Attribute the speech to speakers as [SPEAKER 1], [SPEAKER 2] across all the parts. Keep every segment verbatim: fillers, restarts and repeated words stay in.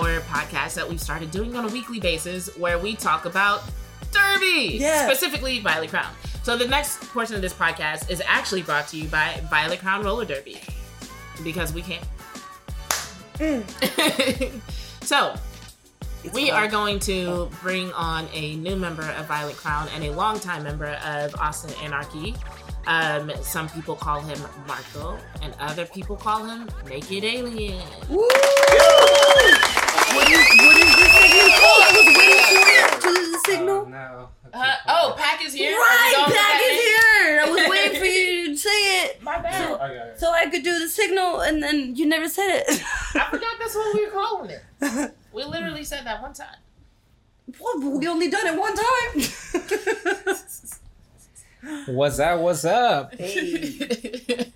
[SPEAKER 1] our podcast that we started doing on a weekly basis where we talk about Derby,
[SPEAKER 2] yeah.
[SPEAKER 1] specifically Violet Crown. So the next portion of this podcast is actually brought to you by Violet Crown Roller Derby because we can. Mm. So it's we fun. are going to bring on a new member of Violet Crown and a longtime member of Austin Anarchy. Um, some people call him Marco, and other people call him Naked Alien. Woo!
[SPEAKER 2] What is, what is the signal called? I was waiting for it. What is the signal?
[SPEAKER 3] Uh, no.
[SPEAKER 1] Uh, oh, Pac is here.
[SPEAKER 2] Right, Pac is here. I was waiting for you to say it.
[SPEAKER 1] My bad.
[SPEAKER 2] So,
[SPEAKER 3] okay, okay.
[SPEAKER 2] so I could do the signal, and then you never said it.
[SPEAKER 1] I forgot that's what we were calling it. We literally said that one time.
[SPEAKER 2] What? We only done it one time.
[SPEAKER 3] What's up? What's up?
[SPEAKER 2] Hey.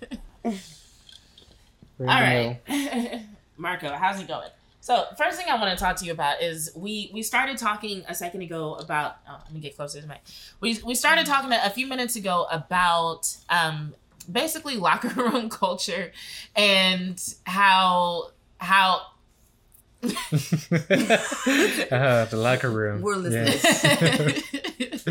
[SPEAKER 1] All right. Marco, how's it going? So, first thing I want to talk to you about is we we started talking a second ago about. Oh, let me get closer to the mic. We we started talking a few minutes ago about um basically locker room culture and how how.
[SPEAKER 3] uh, the locker room.
[SPEAKER 2] We're listening.
[SPEAKER 3] Yes.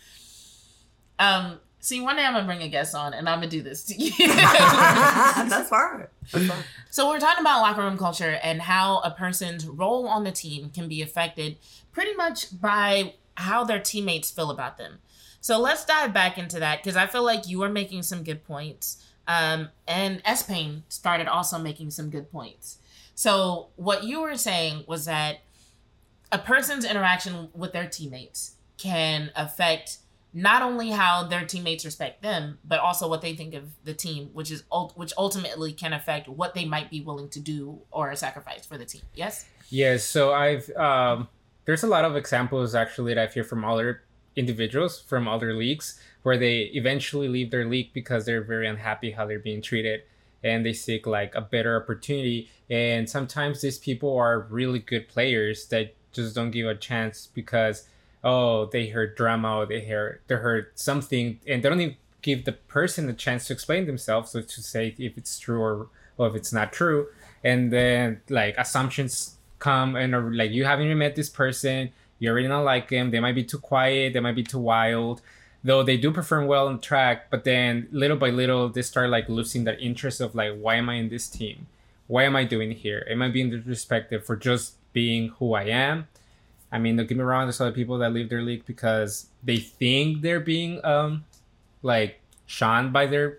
[SPEAKER 1] um. See, one day I'm gonna bring a guest on, and I'm gonna do this to you.
[SPEAKER 2] That's fine. That's fine.
[SPEAKER 1] So we're talking about locker room culture and how a person's role on the team can be affected pretty much by how their teammates feel about them. So let's dive back into that because I feel like you were making some good points, um, and S-Pain started also making some good points. So what you were saying was that a person's interaction with their teammates can affect not only how their teammates respect them, but also what they think of the team, which is which ultimately can affect what they might be willing to do or sacrifice for the team. Yes?
[SPEAKER 3] Yes. So I've um, there's a lot of examples actually that I've heard from other individuals from other leagues where they eventually leave their league because they're very unhappy how they're being treated and they seek like a better opportunity. And sometimes these people are really good players that just don't give a chance because oh, they heard drama, or they heard they heard something, and they don't even give the person a chance to explain themselves, so to say if it's true or, or if it's not true. And then like assumptions come, and are, like you haven't even met this person, you already don't like them, they might be too quiet, they might be too wild, though they do perform well on track, but then little by little they start like losing that interest of like, why am I in this team? Why am I doing here? Am I being disrespected for just being who I am? I mean, don't get me wrong, there's other people that leave their league because they think they're being, um, like, shunned by their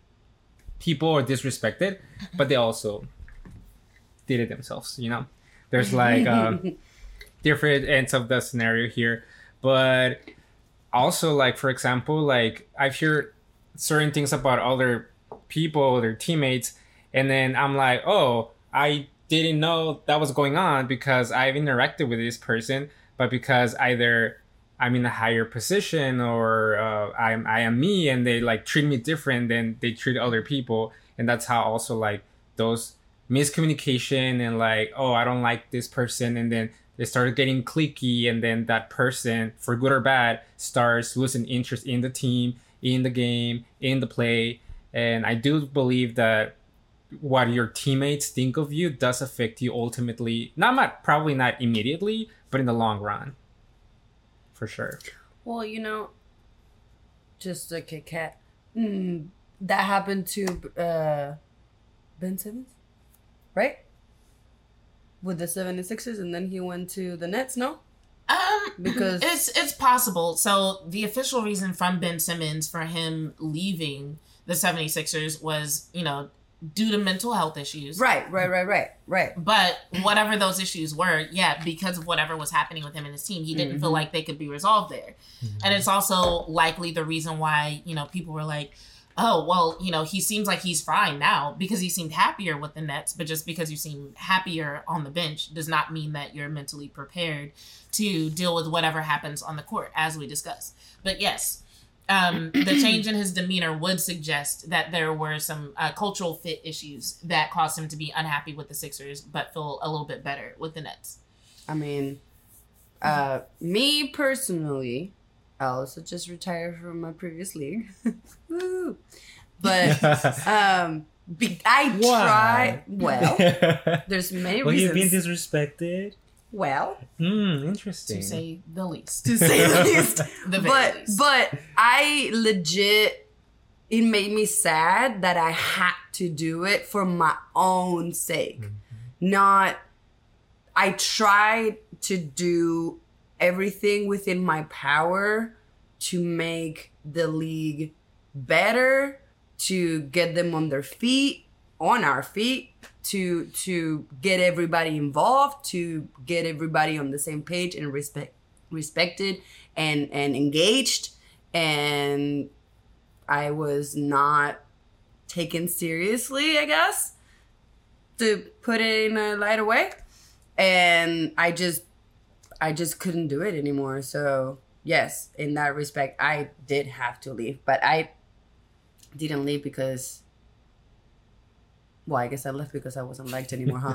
[SPEAKER 3] people or disrespected, but they also did it themselves, you know? There's, like, um, different ends of the scenario here. But also, like, for example, like, I've heard certain things about other people, their teammates, and then I'm like, oh, I didn't know that was going on because I've interacted with this person, but because either I'm in a higher position or uh, I'm I am me and they like treat me different than they treat other people, and that's how also like those miscommunication and like, oh, I don't like this person, and then they started getting cliquey, and then that person, for good or bad, starts losing interest in the team, in the game, in the play. And I do believe that what your teammates think of you does affect you ultimately. Not, not probably not immediately, but in the long run, for sure.
[SPEAKER 2] Well, you know, just a Kit Kat. Mm, that happened to uh, Ben Simmons, right? With the seventy-sixers, and then he went to the Nets. No.
[SPEAKER 1] Um,
[SPEAKER 2] because
[SPEAKER 1] it's it's possible. So the official reason from Ben Simmons for him leaving the seventy-sixers was, you know, due to mental health issues.
[SPEAKER 2] Right, right, right, right, right.
[SPEAKER 1] But whatever those issues were, yeah, because of whatever was happening with him and his team, he didn't mm-hmm. feel like they could be resolved there. Mm-hmm. And it's also likely the reason why, you know, people were like, oh, well, you know, he seems like he's fine now because he seemed happier with the Nets. But just because you seem happier on the bench does not mean that you're mentally prepared to deal with whatever happens on the court, as we discussed. But yes, Um, the change in his demeanor would suggest that there were some uh, cultural fit issues that caused him to be unhappy with the Sixers, but feel a little bit better with the Nets.
[SPEAKER 2] I mean, uh, me personally, I also just retired from my previous league. Woo! But um, Be- I try. Well, there's many
[SPEAKER 4] well,
[SPEAKER 2] reasons.
[SPEAKER 4] you've been disrespected.
[SPEAKER 2] Well,
[SPEAKER 4] Hmm, interesting.
[SPEAKER 1] To say the least.
[SPEAKER 2] to say the least.
[SPEAKER 1] The very
[SPEAKER 2] but
[SPEAKER 1] least.
[SPEAKER 2] but I legit, it made me sad that I had to do it for my own sake.
[SPEAKER 4] Mm-hmm.
[SPEAKER 2] Not, I tried to do everything within my power to make the league better, to get them on their feet, on our feet, to to get everybody involved, to get everybody on the same page and respect respected and and engaged. And I was not taken seriously, I guess, to put it in a lighter way. And I just I just couldn't do it anymore. So yes, in that respect, I did have to leave. But I didn't leave because, well, I guess I left because I wasn't liked anymore, huh?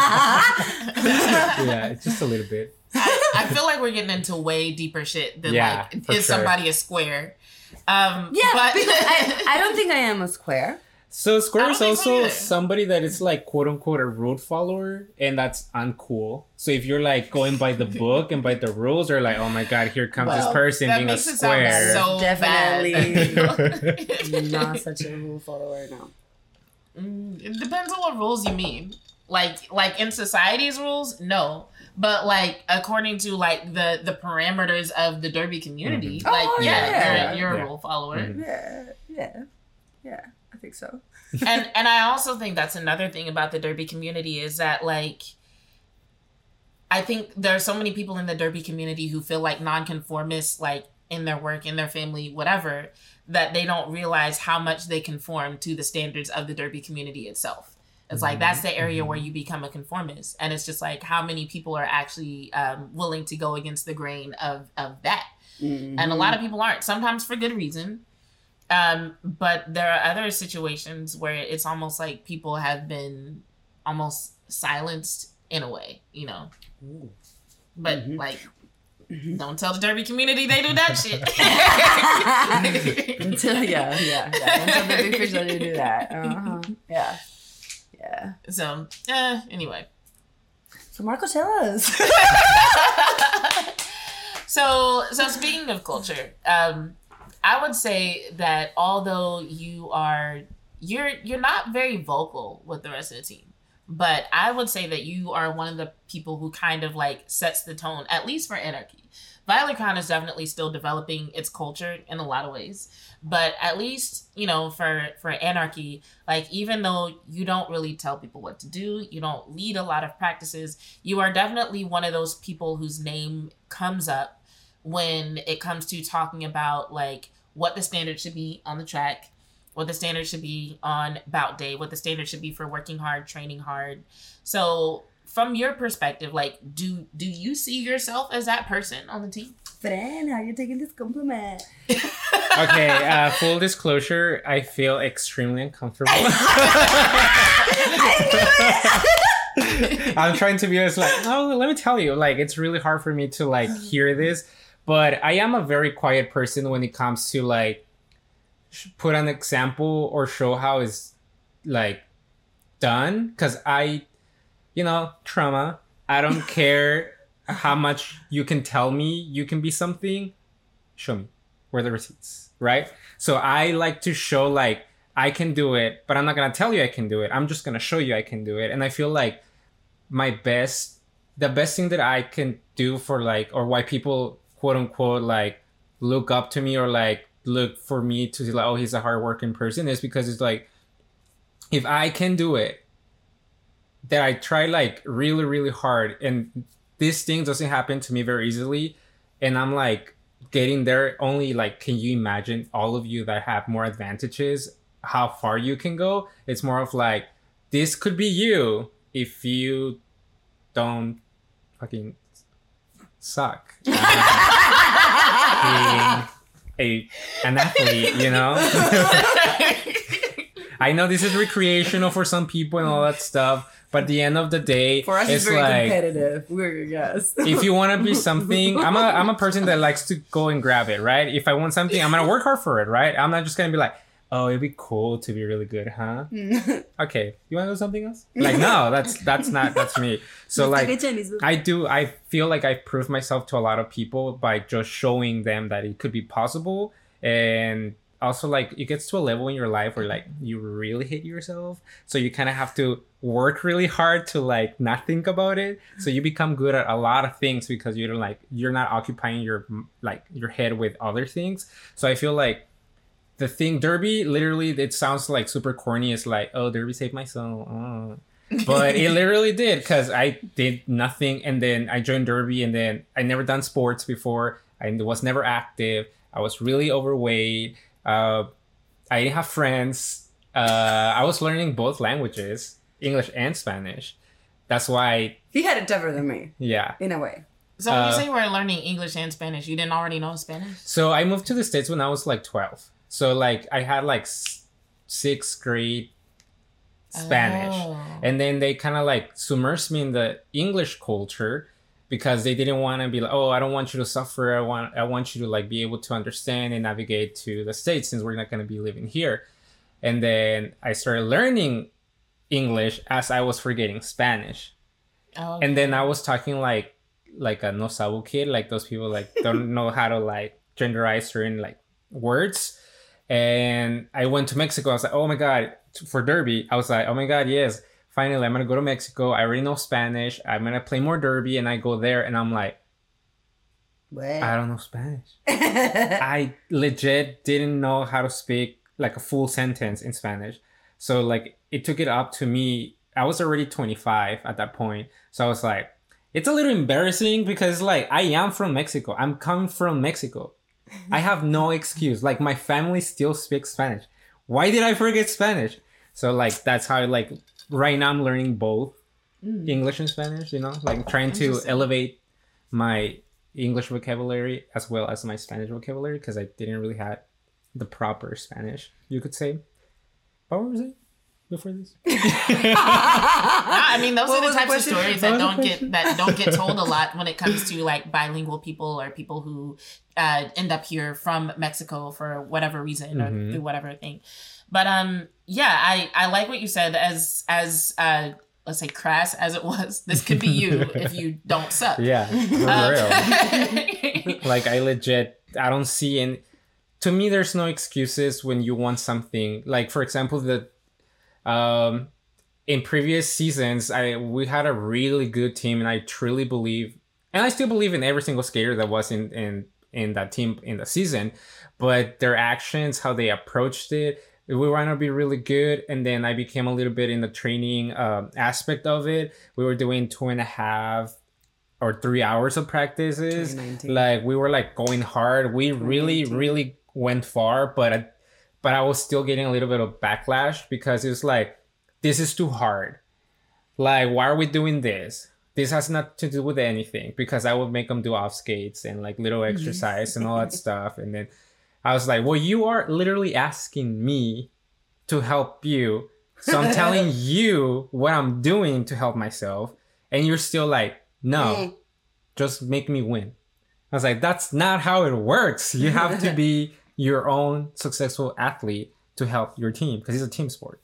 [SPEAKER 3] Yeah, it's just a little bit.
[SPEAKER 1] I, I feel like we're getting into way deeper shit than
[SPEAKER 3] Yeah,
[SPEAKER 1] like,
[SPEAKER 3] for
[SPEAKER 1] is
[SPEAKER 3] sure.
[SPEAKER 1] somebody a square? Um,
[SPEAKER 2] Yeah,
[SPEAKER 1] but
[SPEAKER 2] because I, I don't think I am a square.
[SPEAKER 3] So Square
[SPEAKER 1] I
[SPEAKER 3] is
[SPEAKER 1] don't think so
[SPEAKER 3] also
[SPEAKER 1] either.
[SPEAKER 3] somebody that is like quote unquote a rule follower, and that's uncool. So if you're like going by the book and by the rules, or like, oh my god, here comes
[SPEAKER 1] Well,
[SPEAKER 3] this person
[SPEAKER 1] that
[SPEAKER 3] being a
[SPEAKER 1] makes it sound
[SPEAKER 3] square.
[SPEAKER 1] so
[SPEAKER 2] Definitely
[SPEAKER 1] bad.
[SPEAKER 2] not such a rule follower now.
[SPEAKER 1] Mm, it depends on what rules you mean. Like, like in society's rules, no. But like according to like the the parameters of the derby community,
[SPEAKER 3] Mhm.
[SPEAKER 1] like
[SPEAKER 2] Oh,
[SPEAKER 1] yeah,
[SPEAKER 2] yeah.
[SPEAKER 1] you're, you're
[SPEAKER 3] Yeah.
[SPEAKER 1] a rule follower.
[SPEAKER 3] Mhm.
[SPEAKER 2] Yeah, yeah, yeah. I think so.
[SPEAKER 1] and and I also think that's another thing about the derby community is that like I think there are so many people in the derby community who feel like nonconformists, like in their work, in their family, whatever, that they don't realize how much they conform to the standards of the derby community itself. It's like that's the area where you become a conformist, and it's just like how many people are actually um, willing to go against the grain of of that,
[SPEAKER 2] Mm-hmm.
[SPEAKER 1] and a lot of people aren't. Sometimes for good reason, um, but there are other situations where it's almost like people have been almost silenced in a way, you know.
[SPEAKER 4] Ooh.
[SPEAKER 1] But
[SPEAKER 2] Mhm.
[SPEAKER 1] like, don't tell the derby community they do that shit.
[SPEAKER 2] Until, yeah, yeah, yeah. Until the big fish let you do that. Uh-huh. Yeah. Yeah.
[SPEAKER 1] So, eh, anyway.
[SPEAKER 2] So Marco, tell us.
[SPEAKER 1] So, so speaking of culture, um, I would say that although you are, you're you're not very vocal with the rest of the team, but I would say that you are one of the people who kind of like sets the tone, at least for Anarchy. Violet Crown is definitely still developing its culture in a lot of ways, but at least, you know, for for Anarchy, like even though you don't really tell people what to do, you don't lead a lot of practices, you are definitely one of those people whose name comes up when it comes to talking about like what the standard should be on the track, what the standard should be on bout day, what the standard should be for working hard, training hard. So from your perspective, like, do do you see yourself as that person on the team?
[SPEAKER 2] Fran, how you taking this compliment?
[SPEAKER 3] Okay, uh, full disclosure, I feel extremely uncomfortable. I'm trying to be as like, oh, let me tell you, like, it's really hard for me to like hear this, but I am a very quiet person when it comes to like sh- put an example or show how it's like done, because I, you know, trauma. I don't care how much you can tell me you can be something. Show me. Where are the receipts, right? So I like to show like I can do it, but I'm not gonna tell you I can do it. I'm just gonna show you I can do it. And I feel like my best, the best thing that I can do for like, or why people quote unquote like look up to me or like look for me to like, oh, he's a hardworking person, is because it's like, if I can do it, that I try like really, really hard, and this thing doesn't happen to me very easily, and I'm like getting there only like, can you imagine all of you that have more advantages, how far you can go? It's more of like, this could be you if you don't fucking suck being a an athlete, you know. I know this is recreational for some people and all that stuff, but at the end of the day,
[SPEAKER 2] For us,
[SPEAKER 3] it's
[SPEAKER 2] it's very
[SPEAKER 3] like,
[SPEAKER 2] competitive. We're yes.
[SPEAKER 3] if you want to be something, I'm a I'm a person that likes to go and grab it, right? If I want something, I'm gonna work hard for it, right? I'm not just gonna be like, oh, it'd be cool to be really good, huh? Okay, you want to do something else? Like, no, that's that's not that's me. So like, I do. I feel like I proved myself to a lot of people by just showing them that it could be possible, and also like it gets to a level in your life where like you really hate yourself, so you kind of have to work really hard to like not think about it. So you become good at a lot of things because you're like you're not occupying your like your head with other things. So I feel like the thing Derby, literally, it sounds like super corny. It's like, oh, Derby saved my soul. Oh. But it literally did, because I did nothing. And then I joined Derby, and then I never done sports before. I was never active. I was really overweight. Uh, I didn't have friends. Uh, I was learning both languages, English and Spanish. That's why.
[SPEAKER 2] He had it tougher than me.
[SPEAKER 3] Yeah.
[SPEAKER 2] In a way.
[SPEAKER 1] So when
[SPEAKER 3] Uh,
[SPEAKER 1] you say you were learning English and Spanish, you didn't already know Spanish?
[SPEAKER 3] So I moved to the States when I was like twelve. So like I had like s- sixth grade Spanish.
[SPEAKER 1] Oh.
[SPEAKER 3] And then they kind of like submersed me in the English culture because they didn't want to be like, oh, I don't want you to suffer. I want I want you to like be able to understand and navigate to the States since we're not going to be living here. And then I started learning English as I was forgetting Spanish.
[SPEAKER 1] Oh,
[SPEAKER 3] And then I was talking like like a no sabo kid, like those people like don't know how to like genderize certain like words. And I went to Mexico. I was like, oh my God, for Derby. I was like, oh my God, yes. Finally, I'm going to go to Mexico. I already know Spanish. I'm going to play more Derby. And I go there and I'm like,
[SPEAKER 2] What?
[SPEAKER 3] I don't know Spanish. I legit didn't know how to speak like a full sentence in Spanish. So like it took it up to me. I was already twenty-five at that point. So I was like, it's a little embarrassing because like I am from Mexico. I'm coming from Mexico. I have no excuse. Like my family still speaks Spanish. Why did I forget Spanish? So like that's how like right now I'm learning both
[SPEAKER 2] Mm.
[SPEAKER 3] English and Spanish, you know, like trying to
[SPEAKER 1] Interesting.
[SPEAKER 3] elevate my English vocabulary as well as my Spanish vocabulary because I didn't really have the proper Spanish, you could say. What was it before this?
[SPEAKER 1] I mean, those
[SPEAKER 2] What
[SPEAKER 1] are the
[SPEAKER 2] was the
[SPEAKER 1] types of
[SPEAKER 2] question?
[SPEAKER 1] stories
[SPEAKER 3] What
[SPEAKER 1] that
[SPEAKER 3] was the
[SPEAKER 1] don't get
[SPEAKER 3] question?
[SPEAKER 1] that don't get told a lot when it comes to like bilingual people or people who uh, end up here from Mexico for whatever reason or
[SPEAKER 3] Mhm.
[SPEAKER 1] through whatever thing. But um, yeah, I I like what you said. As as uh, let's say crass as it was, this could be you if you don't suck.
[SPEAKER 3] Yeah, for
[SPEAKER 1] Um,
[SPEAKER 3] real. Like I legit, I don't see any. To me, there's no excuses when you want something. Like for example, the um, in previous seasons, I we had a really good team, and I truly believe, and I still believe in every single skater that was in in in that team in the season. But their actions, how they approached it, we want to be really good. And then I became a little bit in the training um, aspect of it. We were doing two and a half or three hours of practices.
[SPEAKER 2] twenty nineteen.
[SPEAKER 3] Like we were like going hard. We really,
[SPEAKER 2] eighteen.
[SPEAKER 3] really went far, but I, but I was still getting a little bit of backlash because it's like, this is too hard. Like, why are we doing this? This has nothing to do with anything because I would make them do off skates and like little exercise and all that stuff. And then I was like, well, you are literally asking me to help you. So I'm telling you what I'm doing to help myself. And you're still like, no, just make me win. I was like, that's not how it works. You have to be your own successful athlete to help your team because it's a team sport.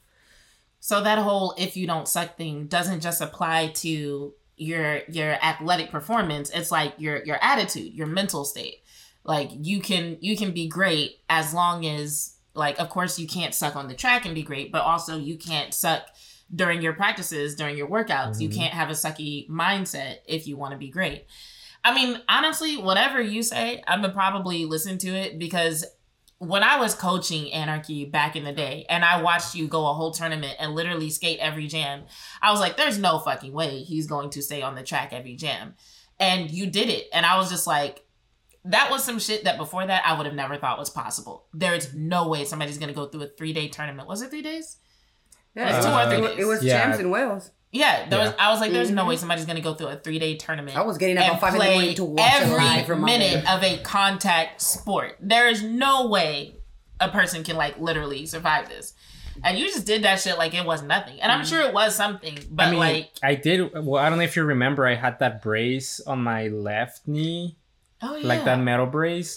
[SPEAKER 1] So that whole "if you don't suck" thing doesn't just apply to your your athletic performance. It's like your your attitude, your mental state. Like you can you can be great as long as like of course you can't suck on the track and be great, but also you can't suck during your practices, during your workouts. You
[SPEAKER 3] Mhm.
[SPEAKER 1] can't have a sucky mindset if you want to be great. I mean, honestly, whatever you say, I'm gonna probably listen to it because when I was coaching Anarchy back in the day and I watched you go a whole tournament and literally skate every jam, I was like, there's no fucking way he's going to stay on the track every jam. And you did it. And I was just like, that was some shit that before that I would have never thought was possible. There's no way somebody's going to go through a three day tournament. Was it three days?
[SPEAKER 2] Yeah,
[SPEAKER 1] It's
[SPEAKER 2] it,
[SPEAKER 1] two or
[SPEAKER 2] was,
[SPEAKER 1] three
[SPEAKER 2] it, was,
[SPEAKER 1] days.
[SPEAKER 2] it was
[SPEAKER 3] Yeah.
[SPEAKER 2] champs in Wales.
[SPEAKER 1] Yeah, there was.
[SPEAKER 3] Yeah.
[SPEAKER 1] I was like, "There's no
[SPEAKER 2] Mhm.
[SPEAKER 1] way somebody's gonna go through a three day tournament."
[SPEAKER 2] I was getting up
[SPEAKER 1] and
[SPEAKER 2] at five in the
[SPEAKER 1] play
[SPEAKER 2] morning to watch it
[SPEAKER 1] every
[SPEAKER 2] live from my
[SPEAKER 1] minute
[SPEAKER 2] bed.
[SPEAKER 1] of a contact sport. There is no way a person can like literally survive this. And you just did that shit like it was nothing. And I'm sure it was something, but
[SPEAKER 3] I mean,
[SPEAKER 1] like,
[SPEAKER 3] I did. Well, I don't know if you remember, I had that brace on my left knee,
[SPEAKER 1] oh yeah,
[SPEAKER 3] like that metal brace.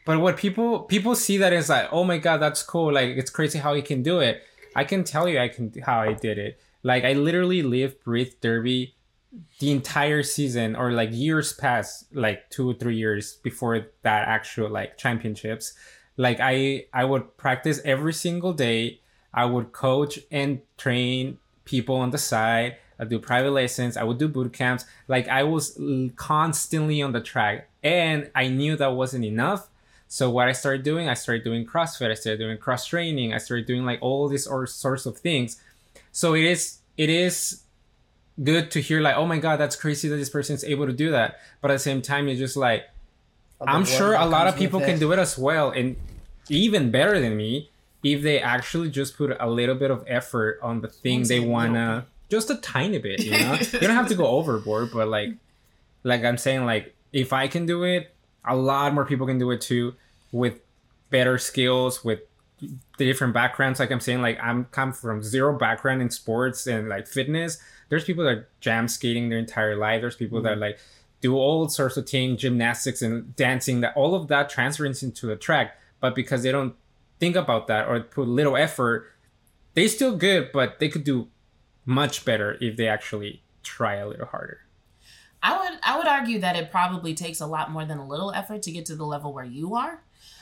[SPEAKER 3] But what people people see that is like, oh my god, that's cool. Like it's crazy how he can do it. I can tell you, I can how I did it. Like I literally lived, breathed derby the entire season, or like years past, like two or three years before that actual like championships. Like I I would practice every single day. I would coach and train people on the side. I do private lessons. I would do boot camps. Like I was constantly on the track, and I knew that wasn't enough. So what I started doing, I started doing CrossFit. I started doing cross training. I started doing like all these or sorts of things. So it is it is good to hear like, oh my god, that's crazy that this person is able to do that. But at the same time, you're just like, I'm sure a lot of people can do it as well, and even better than me if they actually just put a little bit of effort on the thing they wanna. Just a tiny bit, you know. You don't have to go overboard, but like, like I'm saying, like if I can do it, a lot more people can do it too, with better skills, with the different backgrounds. Like I'm saying, like I'm come from zero background in sports and like fitness. There's people that are jam skating their entire life. There's people mm-hmm. that like do all sorts of things, gymnastics and dancing. That all of that transfers into the track, but because they don't think about that or put little effort, they still good, but they could do much better if they actually try a little harder.
[SPEAKER 1] I would I would argue that it probably takes a lot more than a little effort to get to the level where you are.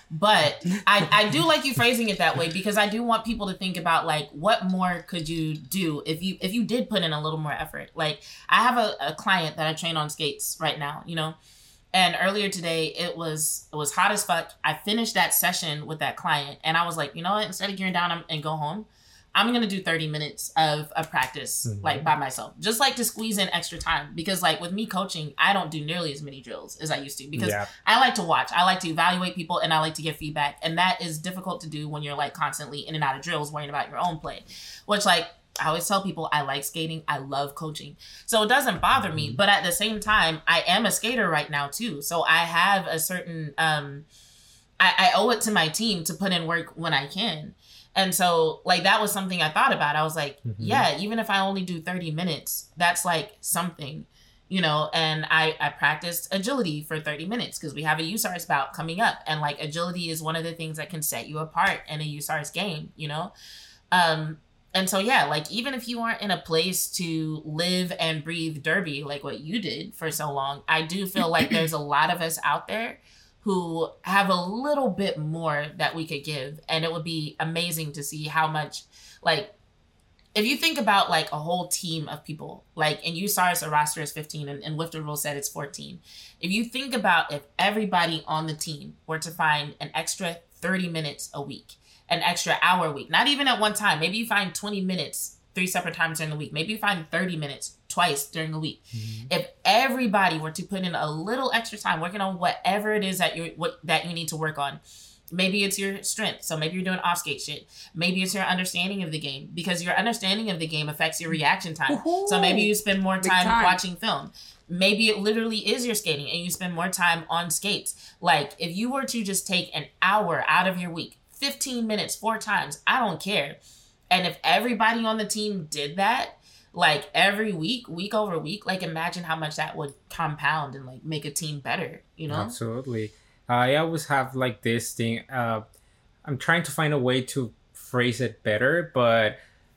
[SPEAKER 1] But I, I do like you phrasing it that way, because I do want people to think about like, what more could you do if you if you did put in a little more effort. Like I have a, a client that I train on skates right now, you know, and earlier today it was it was hot as fuck. I finished that session with that client and I was like, you know what, instead of gearing down and go home, I'm going to do thirty minutes of a practice, mm-hmm. like by myself, just like to squeeze in extra time. Because like with me coaching, I don't do nearly as many drills as I used to, because yeah. I like to watch, I like to evaluate people, and I like to give feedback. And that is difficult to do when you're like constantly in and out of drills, worrying about your own play, which like I always tell people, I like skating. I love coaching. So it doesn't bother me. But at the same time, I am a skater right now too. So I have a certain, um, I, I owe it to my team to put in work when I can. And so, like, that was something I thought about. I was like, mm-hmm. yeah, even if I only do thirty minutes, that's like something, you know. And I, I practiced agility for thirty minutes because we have a U S A R S bout coming up. And, like, agility is one of the things that can set you apart in a U S A R S game, you know. Um, and so, yeah, like, even if you aren't in a place to live and breathe derby like what you did for so long, I do feel like there's a lot of us out there who have a little bit more that we could give. And it would be amazing to see how much, like, if you think about like a whole team of people, like in U S A R S, a roster is fifteen, and, and Lifter Rule said it's fourteen. If you think about if everybody on the team were to find an extra thirty minutes a week, an extra hour a week, not even at one time, maybe you find twenty minutes, three separate times during the week, maybe you find thirty minutes twice during the week. Mm-hmm. If everybody were to put in a little extra time working on whatever it is that you what that you need to work on, maybe it's your strength, so maybe you're doing off skate shit, maybe it's your understanding of the game, because your understanding of the game affects your reaction time. Ooh, so maybe you spend more time, time watching film. Maybe it literally is your skating and you spend more time on skates. Like if you were to just take an hour out of your week, fifteen minutes four times, I don't care. And if everybody on the team did that, like every week, week over week, like imagine how much that would compound and like make a team better, you know?
[SPEAKER 3] Absolutely. Uh, I always have like this thing. Uh, I'm trying to find a way to phrase it better, but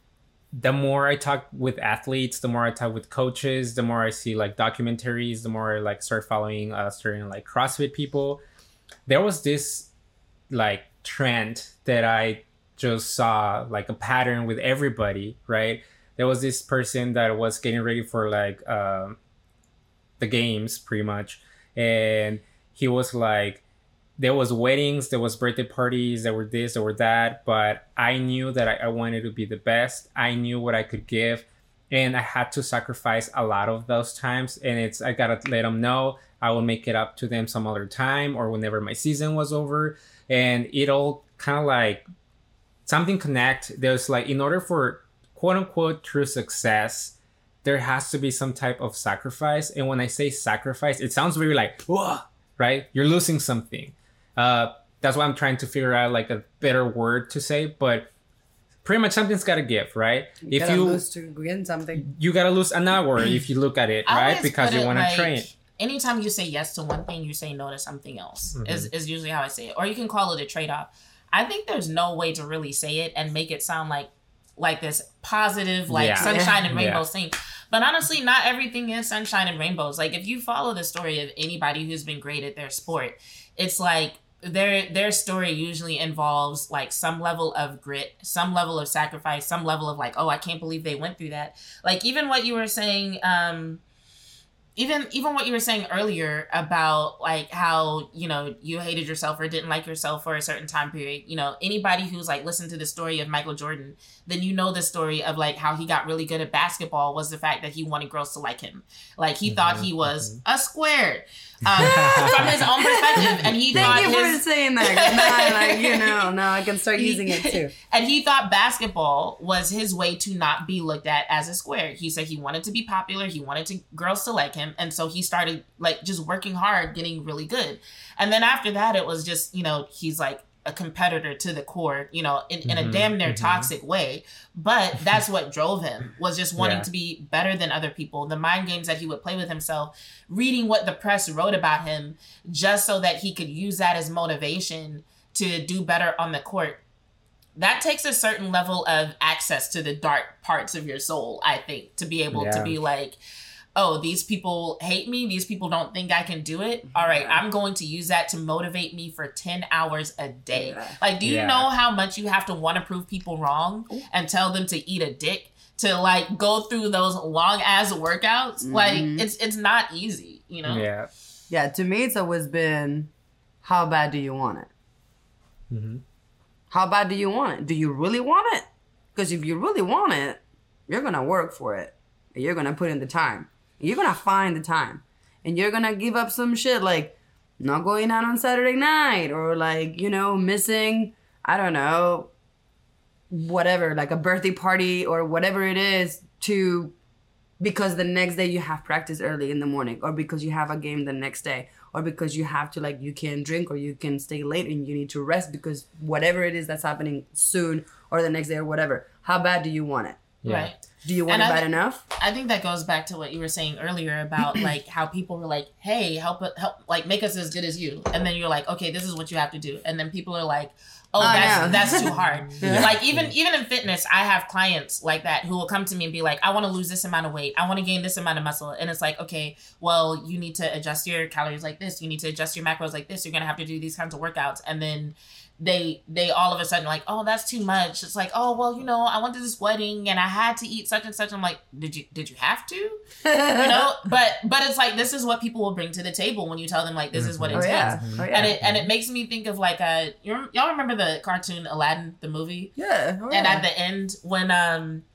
[SPEAKER 3] the more I talk with athletes, the more I talk with coaches, the more I see like documentaries, the more I like start following uh, certain like CrossFit people. There was this like trend that I just saw, like a pattern with everybody, right? There was this person that was getting ready for like um, the games pretty much. And he was like, there was weddings, there was birthday parties, there were this, there were that. But I knew that I, I wanted to be the best. I knew what I could give. And I had to sacrifice a lot of those times. And it's, I got to let them know I will make it up to them some other time or whenever my season was over. And it all kind of like something connect. There's like, in order for quote unquote true success, there has to be some type of sacrifice. And when I say sacrifice, it sounds very like, whoa, right? You're losing something. Uh, that's why I'm trying to figure out like a better word to say, but pretty much something's got to give, right?
[SPEAKER 2] You
[SPEAKER 3] if
[SPEAKER 2] gotta
[SPEAKER 3] you
[SPEAKER 2] lose to win something,
[SPEAKER 3] you got to lose an hour if you look at it, right? Because you want
[SPEAKER 1] like,
[SPEAKER 3] to train.
[SPEAKER 1] anytime you say yes to one thing, you say no to something else.
[SPEAKER 3] Mm-hmm.
[SPEAKER 1] Is is usually how I say it. Or you can call it a trade off. I think there's no way to really say it and make it sound like like this positive, like
[SPEAKER 3] Yeah.
[SPEAKER 1] sunshine and rainbows
[SPEAKER 3] Yeah.
[SPEAKER 1] thing. But honestly, not everything is sunshine and rainbows. Like if you follow the story of anybody who's been great at their sport, it's like their their story usually involves like some level of grit, some level of sacrifice, some level of like, oh, I can't believe they went through that. Like even what you were saying, um, even even what you were saying earlier about like how, you know, you hated yourself or didn't like yourself for a certain time period. You know, anybody who's like listened to the story of Michael Jordan, then you know the story of like how he got really good at basketball was the fact that he wanted girls to like him. Like he mm-hmm, thought he was mm-hmm. a square. Um, from his own perspective, and he
[SPEAKER 2] Thank
[SPEAKER 1] thought
[SPEAKER 2] you
[SPEAKER 1] his,
[SPEAKER 2] for saying that. Now, like you know, now I can start
[SPEAKER 1] he,
[SPEAKER 2] using it too.
[SPEAKER 1] And he thought basketball was his way to not be looked at as a square. He said he wanted to be popular. He wanted to girls to like him, and so he started like just working hard, getting really good. And then after that, it was just you know he's like a competitor to the core, you know, in, in mm-hmm, a damn near mm-hmm. toxic way. But that's what drove him, was just wanting yeah. to be better than other people. The mind games that he would play with himself, reading what the press wrote about him, just so that he could use that as motivation to do better on the court. That takes a certain level of access to the dark parts of your soul, I think, to be able yeah. to be like, oh, these people hate me. These people don't think I can do it. All right, I'm going to use that to motivate me for ten hours a day. Yeah. Like, do you yeah. know how much you have to want to prove people wrong and tell them to eat a dick to, like, go through those long-ass workouts? Mm-hmm. Like, it's it's not easy, you know?
[SPEAKER 3] Yeah.
[SPEAKER 2] Yeah, to me, it's always been, how bad do you want it?
[SPEAKER 3] Mm-hmm.
[SPEAKER 2] How bad do you want it? Do you really want it? Because if you really want it, you're going to work for it. And you're going to put in the time. You're going to find the time. And you're going to give up some shit like not going out on Saturday night or like, you know, missing, I don't know, whatever, like a birthday party or whatever it is to because the next day you have practice early in the morning or because you have a game the next day or because you have to like you can drink or you can stay late and you need to rest because whatever it is that's happening soon or the next day or whatever. How bad do you want it?
[SPEAKER 1] Yeah. Right.
[SPEAKER 2] Do you want and it bad th- enough?
[SPEAKER 1] I think that goes back to what you were saying earlier about like how people were like, "Hey, help, help, like make us as good as you," and then you're like, "Okay, this is what you have to do," and then people are like, "Oh, oh that's that's too hard." Yeah. Like even even in fitness, I have clients like that who will come to me and be like, "I want to lose this amount of weight. I want to gain this amount of muscle," and it's like, okay, well, you need to adjust your calories like this. You need to adjust your macros like this. You're gonna have to do these kinds of workouts, and then they they all of a sudden like, oh, that's too much. It's like, oh, well, you know, I went to this wedding and I had to eat such and such. I'm like, did you did you have to? You know, but but it's like this is what people will bring to the table when you tell them like this is what it
[SPEAKER 2] oh,
[SPEAKER 1] takes.
[SPEAKER 2] Yeah. Oh, yeah.
[SPEAKER 1] And it and it makes me think of like a you y'all remember the cartoon Aladdin, the movie?
[SPEAKER 2] Yeah. Oh,
[SPEAKER 1] and
[SPEAKER 2] yeah.
[SPEAKER 1] at the end when um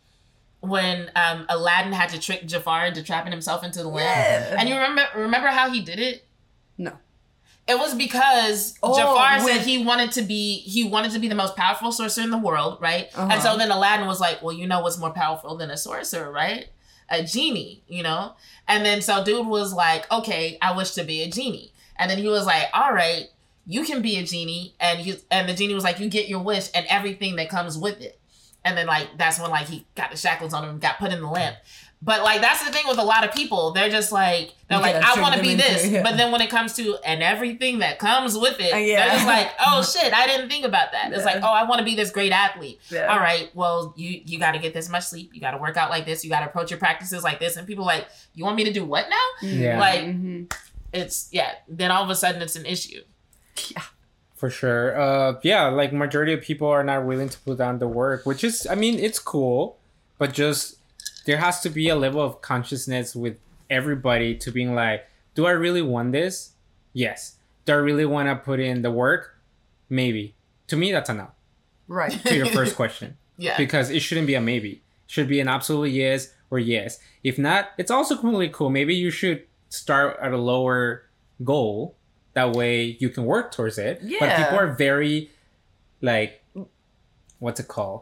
[SPEAKER 1] when um Aladdin had to trick Jafar into trapping himself into the lamp.
[SPEAKER 2] Yeah.
[SPEAKER 1] And you remember remember how he did it?
[SPEAKER 2] No.
[SPEAKER 1] It was because
[SPEAKER 2] oh,
[SPEAKER 1] Jafar
[SPEAKER 2] with...
[SPEAKER 1] said he wanted to be he wanted to be the most powerful sorcerer in the world, right?
[SPEAKER 2] Uh-huh.
[SPEAKER 1] And so then Aladdin was like, well, you know what's more powerful than a sorcerer, right? A genie, you know? And then so dude was like, okay, I wish to be a genie. And then he was like, all right, you can be a genie. And he and the genie was like, you get your wish and everything that comes with it. And then like that's when like he got the shackles on him and got put in the lamp. But like that's the thing with a lot of people. They're just like they're like, I want to be this. Into, yeah. But then when it comes to and everything that comes with it, uh, yeah. they're just like, oh shit, I didn't think about that. Yeah. It's like, oh, I want to be this great athlete. Yeah. All right, well, you you got to get this much sleep. You got to work out like this. You got to approach your practices like this. And people are like, you want me to do what now?
[SPEAKER 3] Yeah.
[SPEAKER 1] Like
[SPEAKER 2] mm-hmm.
[SPEAKER 1] it's yeah. Then all of a sudden it's an issue.
[SPEAKER 2] Yeah.
[SPEAKER 3] For sure. Uh, yeah, like majority of people are not willing to put down the work, which is, I mean, it's cool, but just there has to be a level of consciousness with everybody to being like, do I really want this? Yes. Do I really want to put in the work? Maybe. To me, that's a no.
[SPEAKER 2] Right.
[SPEAKER 3] To your first question.
[SPEAKER 1] Yeah.
[SPEAKER 3] Because it shouldn't be a maybe. It should be an absolutely yes or yes. If not, it's also completely cool. Maybe you should start at a lower goal. That way you can work towards it.
[SPEAKER 2] Yeah.
[SPEAKER 3] But people are very, like, what's it called?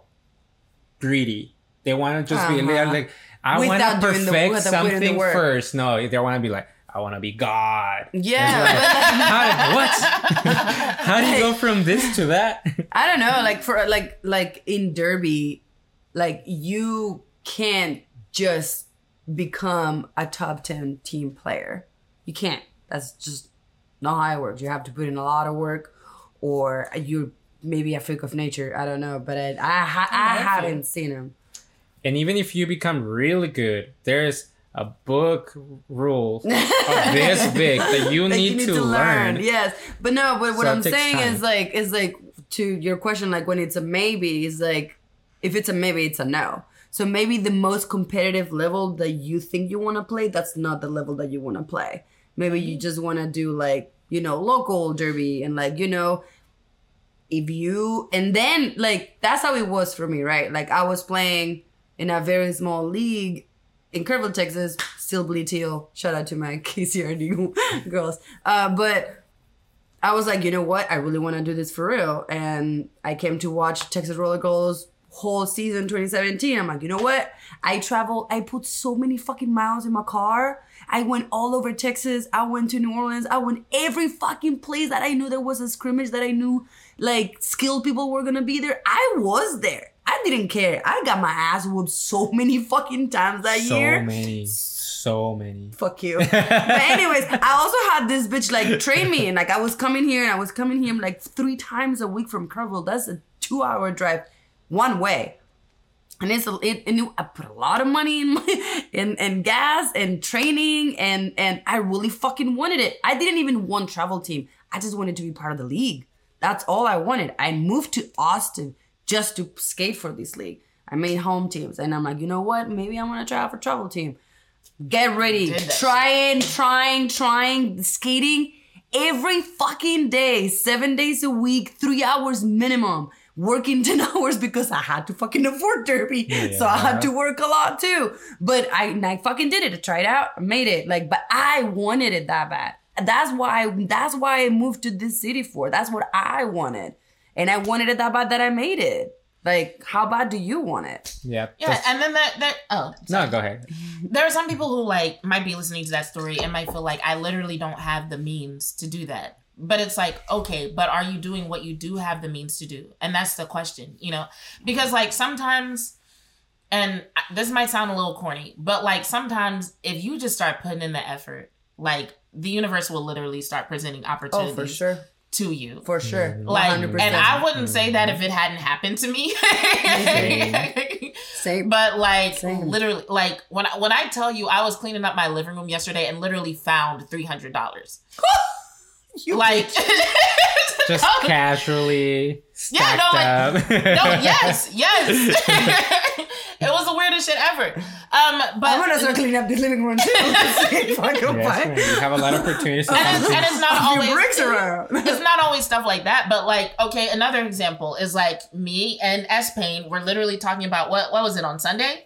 [SPEAKER 3] Greedy. They want to just uh-huh. be like, I want to perfect the, something first. No, they want to be like, I want to be God.
[SPEAKER 2] Yeah.
[SPEAKER 3] Like, how, what? How do you go from this to that?
[SPEAKER 2] I don't know. Like for like like in Derby, like you can't just become a top ten team player. You can't. That's just not how it works. You have to put in a lot of work, or you're maybe a freak of nature. I don't know, but I I, I, I haven't seen him.
[SPEAKER 3] And even if you become really good, there's a book rule of this big that you,
[SPEAKER 2] That
[SPEAKER 3] need,
[SPEAKER 2] you need
[SPEAKER 3] to,
[SPEAKER 2] to
[SPEAKER 3] learn.
[SPEAKER 2] learn. Yes, but no. But what
[SPEAKER 3] So it
[SPEAKER 2] I'm
[SPEAKER 3] takes
[SPEAKER 2] saying
[SPEAKER 3] time.
[SPEAKER 2] is like is like to your question, like when it's a maybe, is like if it's a maybe, it's a no. So maybe the most competitive level that you think you want to play, that's not the level that you want to play. Maybe you just want to do like, you know, local derby and like, you know, if you, and then like, that's how it was for me, right? Like I was playing in a very small league in Kerrville, Texas, still bleed teal. Shout out to my K C R D girls. Uh, but I was like, you know what? I really want to do this for real. And I came to watch Texas Roller Goals whole season twenty seventeen. I'm like, you know what? I traveled, I put so many fucking miles in my car. I went all over Texas. I went to New Orleans. I went every fucking place that I knew there was a scrimmage, that I knew like skilled people were gonna be there. I was there. I didn't care. I got my ass whooped so many fucking times that
[SPEAKER 3] So
[SPEAKER 2] year.
[SPEAKER 3] many. So many.
[SPEAKER 2] Fuck you. But anyways, I also had this bitch like train me, and like I was coming here and I was coming here like three times a week from Kerrville. That's a two hour drive one way. And it's a, it, and it, I put a lot of money in my, in, in gas and training, and and I really fucking wanted it. I didn't even want travel team. I just wanted to be part of the league. That's all I wanted. I moved to Austin just to skate for this league. I made home teams, and I'm like, you know what? Maybe I'm gonna try out for travel team. Get ready, trying, trying, trying skating every fucking day, seven days a week, three hours minimum. Working ten hours because I had to fucking afford derby.
[SPEAKER 3] Yeah.
[SPEAKER 2] So I had to work a lot too. But I, and I fucking did it. I tried out, I made it. Like, but I wanted it that bad. That's why, that's why I moved to this city for. That's what I wanted. And I wanted it that bad that I made it. Like, how bad do you want it?
[SPEAKER 3] Yeah.
[SPEAKER 1] Yeah,
[SPEAKER 3] that's-
[SPEAKER 1] and then that that oh
[SPEAKER 3] No, go ahead.
[SPEAKER 1] there are some people who like might be listening to that story and might feel like I literally don't have the means to do that. But it's like, okay, but are you doing what you do have the means to do? And that's the question, you know? Because like sometimes, and this might sound a little corny, but like sometimes if you just start putting in the effort, like the universe will literally start presenting
[SPEAKER 2] Oh,
[SPEAKER 1] opportunities
[SPEAKER 2] for sure.
[SPEAKER 1] to you.
[SPEAKER 2] For sure.
[SPEAKER 1] Like,
[SPEAKER 2] one hundred percent.
[SPEAKER 1] and I wouldn't say that if it hadn't happened to me.
[SPEAKER 2] Same.
[SPEAKER 1] But like
[SPEAKER 2] Same.
[SPEAKER 1] literally, like when I, when I tell you, I was cleaning up my living room yesterday and literally found three hundred dollars.
[SPEAKER 2] You
[SPEAKER 1] Like,
[SPEAKER 3] Just
[SPEAKER 1] no,
[SPEAKER 3] casually
[SPEAKER 1] Yeah,
[SPEAKER 3] stacked
[SPEAKER 1] no,
[SPEAKER 3] up.
[SPEAKER 1] no, yes, yes. It was the weirdest shit ever. Um, but
[SPEAKER 2] I'm gonna start cleaning up the living room too. Fucking
[SPEAKER 3] Yes,
[SPEAKER 2] fine.
[SPEAKER 3] man, you have a lot of opportunities. to
[SPEAKER 1] and
[SPEAKER 3] find
[SPEAKER 1] it's,
[SPEAKER 3] things.
[SPEAKER 1] and it's not
[SPEAKER 2] A few
[SPEAKER 1] always
[SPEAKER 2] bricks around.
[SPEAKER 1] it's not always stuff like that, but like, okay, another example is like me and S Payne were literally talking about what what was it on Sunday?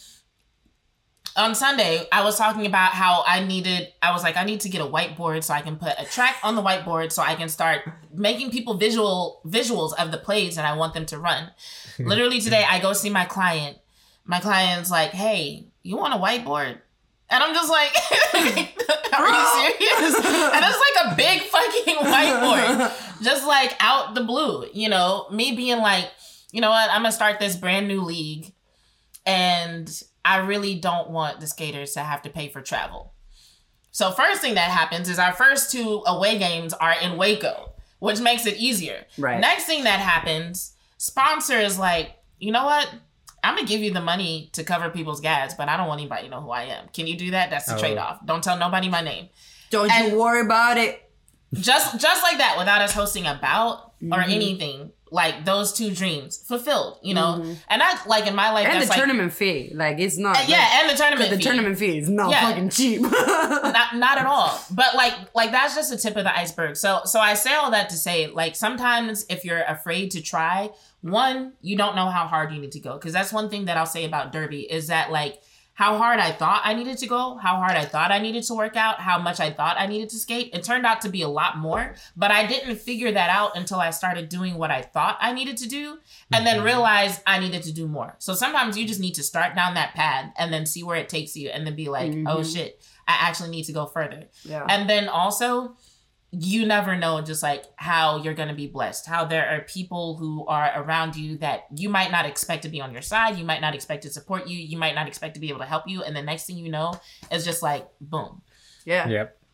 [SPEAKER 1] On Sunday, I was talking about how I needed, I was like, I need to get a whiteboard so I can put a track on the whiteboard so I can start making people visual visuals of the plays that I want them to run. Literally today, I go see my client. My client's like, hey, you want a whiteboard? And I'm just like, are you serious? And it's like a big fucking whiteboard. Just like out the blue, you know, me being like, you know what, I'm gonna start this brand new league. And I really don't want the skaters to have to pay for travel. So first thing that happens is our first two away games are in Waco, which makes it easier.
[SPEAKER 2] Right.
[SPEAKER 1] Next thing that happens, sponsor is like, you know what? I'm going to give you the money to cover people's gas, but I don't want anybody to know who I am. Can you do that? That's the
[SPEAKER 3] Oh.
[SPEAKER 1] trade-off. Don't tell nobody my name.
[SPEAKER 2] Don't
[SPEAKER 1] And-
[SPEAKER 2] you worry about it.
[SPEAKER 1] Just just like that, without us hosting a bout or
[SPEAKER 2] Mm-hmm.
[SPEAKER 1] anything, like those two dreams fulfilled, you know? And I, like in my life,
[SPEAKER 2] And
[SPEAKER 1] that's
[SPEAKER 2] the
[SPEAKER 1] like,
[SPEAKER 2] tournament fee. Like, it's not.
[SPEAKER 1] Uh, yeah, and the tournament
[SPEAKER 2] The
[SPEAKER 1] fee.
[SPEAKER 2] tournament fee is not
[SPEAKER 1] Yeah.
[SPEAKER 2] fucking cheap.
[SPEAKER 1] not not at all. But like like that's just the tip of the iceberg. So so I say all that to say, like, sometimes if you're afraid to try, one, you don't know how hard you need to go. Because that's one thing that I'll say about derby is that like how hard I thought I needed to go, how hard I thought I needed to work out, how much I thought I needed to skate. It turned out to be a lot more, but I didn't figure that out until I started doing what I thought I needed to do and then realized I needed to do more. So sometimes you just need to start down that path and then see where it takes you and then be like, oh shit, I actually need to go further.
[SPEAKER 2] Yeah.
[SPEAKER 1] And then also, you never know just like how you're going to be blessed, how there are people who are around you that you might not expect to be on your side. You might not expect to support you. You might not expect to be able to help you. And the next thing you know, it's just like, boom.
[SPEAKER 2] Yeah.
[SPEAKER 3] Yep.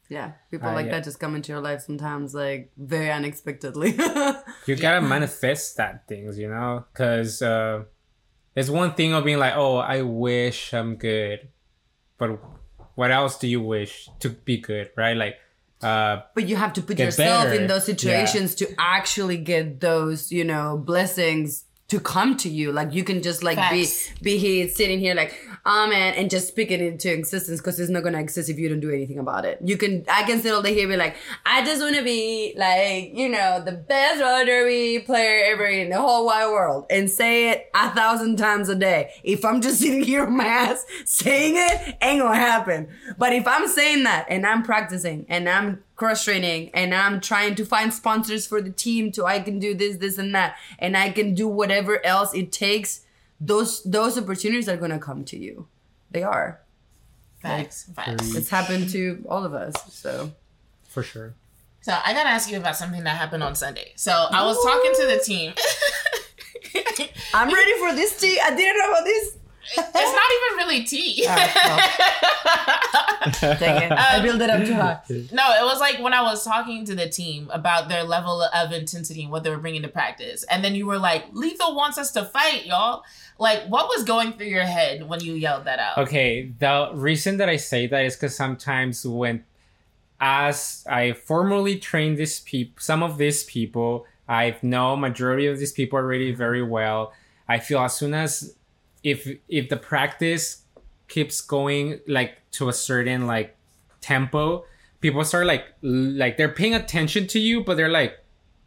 [SPEAKER 2] Yeah, people
[SPEAKER 3] Uh,
[SPEAKER 2] like
[SPEAKER 3] yeah.
[SPEAKER 2] that just come into your life sometimes, like, very unexpectedly.
[SPEAKER 3] You gotta manifest that things, you know? Because uh, it's one thing of being like, oh, I wish I'm good. But what else do you wish to be good, right? Like, uh,
[SPEAKER 2] But you have to put
[SPEAKER 3] Get
[SPEAKER 2] yourself
[SPEAKER 3] better.
[SPEAKER 2] in those situations to actually get those, you know, blessings to come to you. Like, you can just like
[SPEAKER 1] Facts.
[SPEAKER 2] be be here sitting here like, oh man, and just speak it into existence, because it's not gonna exist if you don't do anything about it. You can I can sit all day here and be like, I just wanna be like, you know, the best roller derby player ever in the whole wide world, and say it a thousand times a day. If I'm just sitting here on my ass saying it, ain't gonna happen. But if I'm saying that and I'm practicing and I'm cross training and I'm trying to find sponsors for the team so I can do this, this and that, and I can do whatever else it takes, those those opportunities are gonna come to you. They are.
[SPEAKER 1] Facts, facts.
[SPEAKER 2] It's happened to all of us. So
[SPEAKER 3] for sure.
[SPEAKER 1] So I gotta ask you about something that happened on Sunday. So I was talking to the team.
[SPEAKER 2] I'm ready for this tea. I didn't know about this.
[SPEAKER 1] It's not even really tea.
[SPEAKER 2] Dang it. I built it up too high.
[SPEAKER 1] No, it was like when I was talking to the team about their level of intensity and what they were bringing to practice. And then you were like, Lethal wants us to fight, y'all. Like, what was going through your head when you yelled that out?
[SPEAKER 3] Okay, the reason that I say that is because sometimes when, as I formally train these people, some of these people, I know majority of these people already very well. I feel as soon as if if the practice keeps going like to a certain like tempo, people start like like they're paying attention to you, but they're like,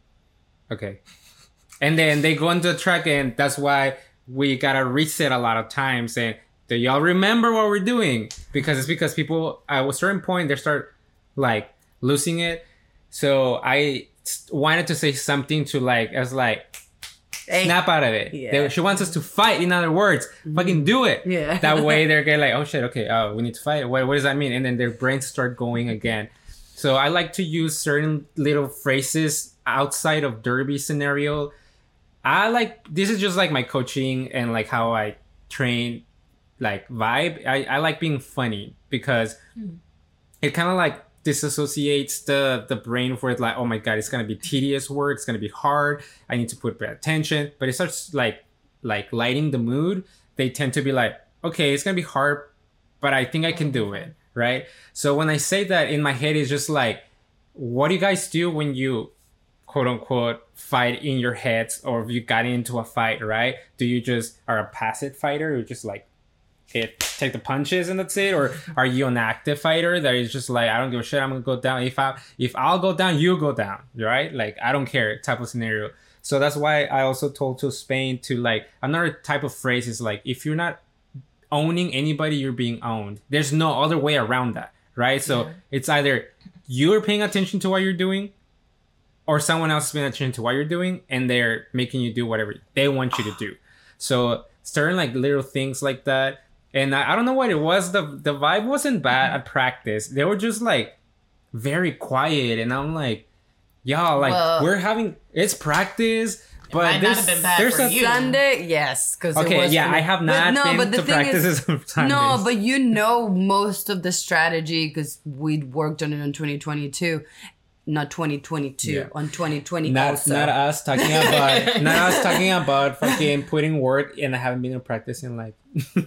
[SPEAKER 3] okay, and then they go into the track, and that's why we gotta reset a lot of times. And do y'all remember what we're doing? Because it's because people at a certain point they start like losing it. So I wanted to say something to like, I was like,
[SPEAKER 2] Hey.
[SPEAKER 3] snap out of it.
[SPEAKER 2] Yeah.
[SPEAKER 3] They, she wants us to fight. In other words, fucking do it.
[SPEAKER 2] Yeah.
[SPEAKER 3] That way they're getting like, oh shit, okay, oh, we need to fight. What, what does that mean? And then their brains start going again. So I like to use certain little phrases outside of derby scenario. I like, this is just like my coaching and like how I train, like vibe. I, I like being funny because
[SPEAKER 1] Hmm.
[SPEAKER 3] it kind of like disassociates the the brain where it's like, oh my god, it's gonna be tedious work, it's gonna be hard, I need to put bad attention. But it starts like like lighting the mood. They tend to be like, okay, it's gonna be hard, but I think I can do it, right? So when I say that, in my head is just like, what do you guys do when you quote unquote fight in your heads, or if you got into a fight, right? Do you just are a passive fighter or just like hit, take the punches and that's it? Or are you an active fighter that is just like, I don't give a shit, I'm gonna go down. If I if I'll go down, you go down, right? Like, I don't care type of scenario. So that's why I also told to Spain to like, another type of phrase is like, if you're not owning anybody, you're being owned. There's no other way around that, right? So
[SPEAKER 1] Yeah.
[SPEAKER 3] it's either you're paying attention to what you're doing, or someone else is paying attention to what you're doing, and they're making you do whatever they want you to do. So certain like little things like that. And I, I don't know what it was. The the vibe wasn't bad at practice. They were just like very quiet, and I'm like, y'all, like
[SPEAKER 1] Well,
[SPEAKER 3] we're having it's practice, but
[SPEAKER 1] might not
[SPEAKER 3] there's
[SPEAKER 1] have been bad
[SPEAKER 3] there's
[SPEAKER 1] for
[SPEAKER 3] a
[SPEAKER 1] you.
[SPEAKER 2] Sunday, yes, because
[SPEAKER 3] okay, yeah, I have not
[SPEAKER 2] no,
[SPEAKER 3] been
[SPEAKER 2] but the
[SPEAKER 3] to
[SPEAKER 2] thing
[SPEAKER 3] practices
[SPEAKER 2] is-
[SPEAKER 3] on Sundays.
[SPEAKER 2] No, but you know most of the strategy because we worked on it in twenty twenty-two, not twenty twenty-two,
[SPEAKER 3] Yeah.
[SPEAKER 2] on twenty twenty
[SPEAKER 3] not
[SPEAKER 2] also.
[SPEAKER 3] not us talking about not us talking about fucking putting work, and I haven't been in practice in like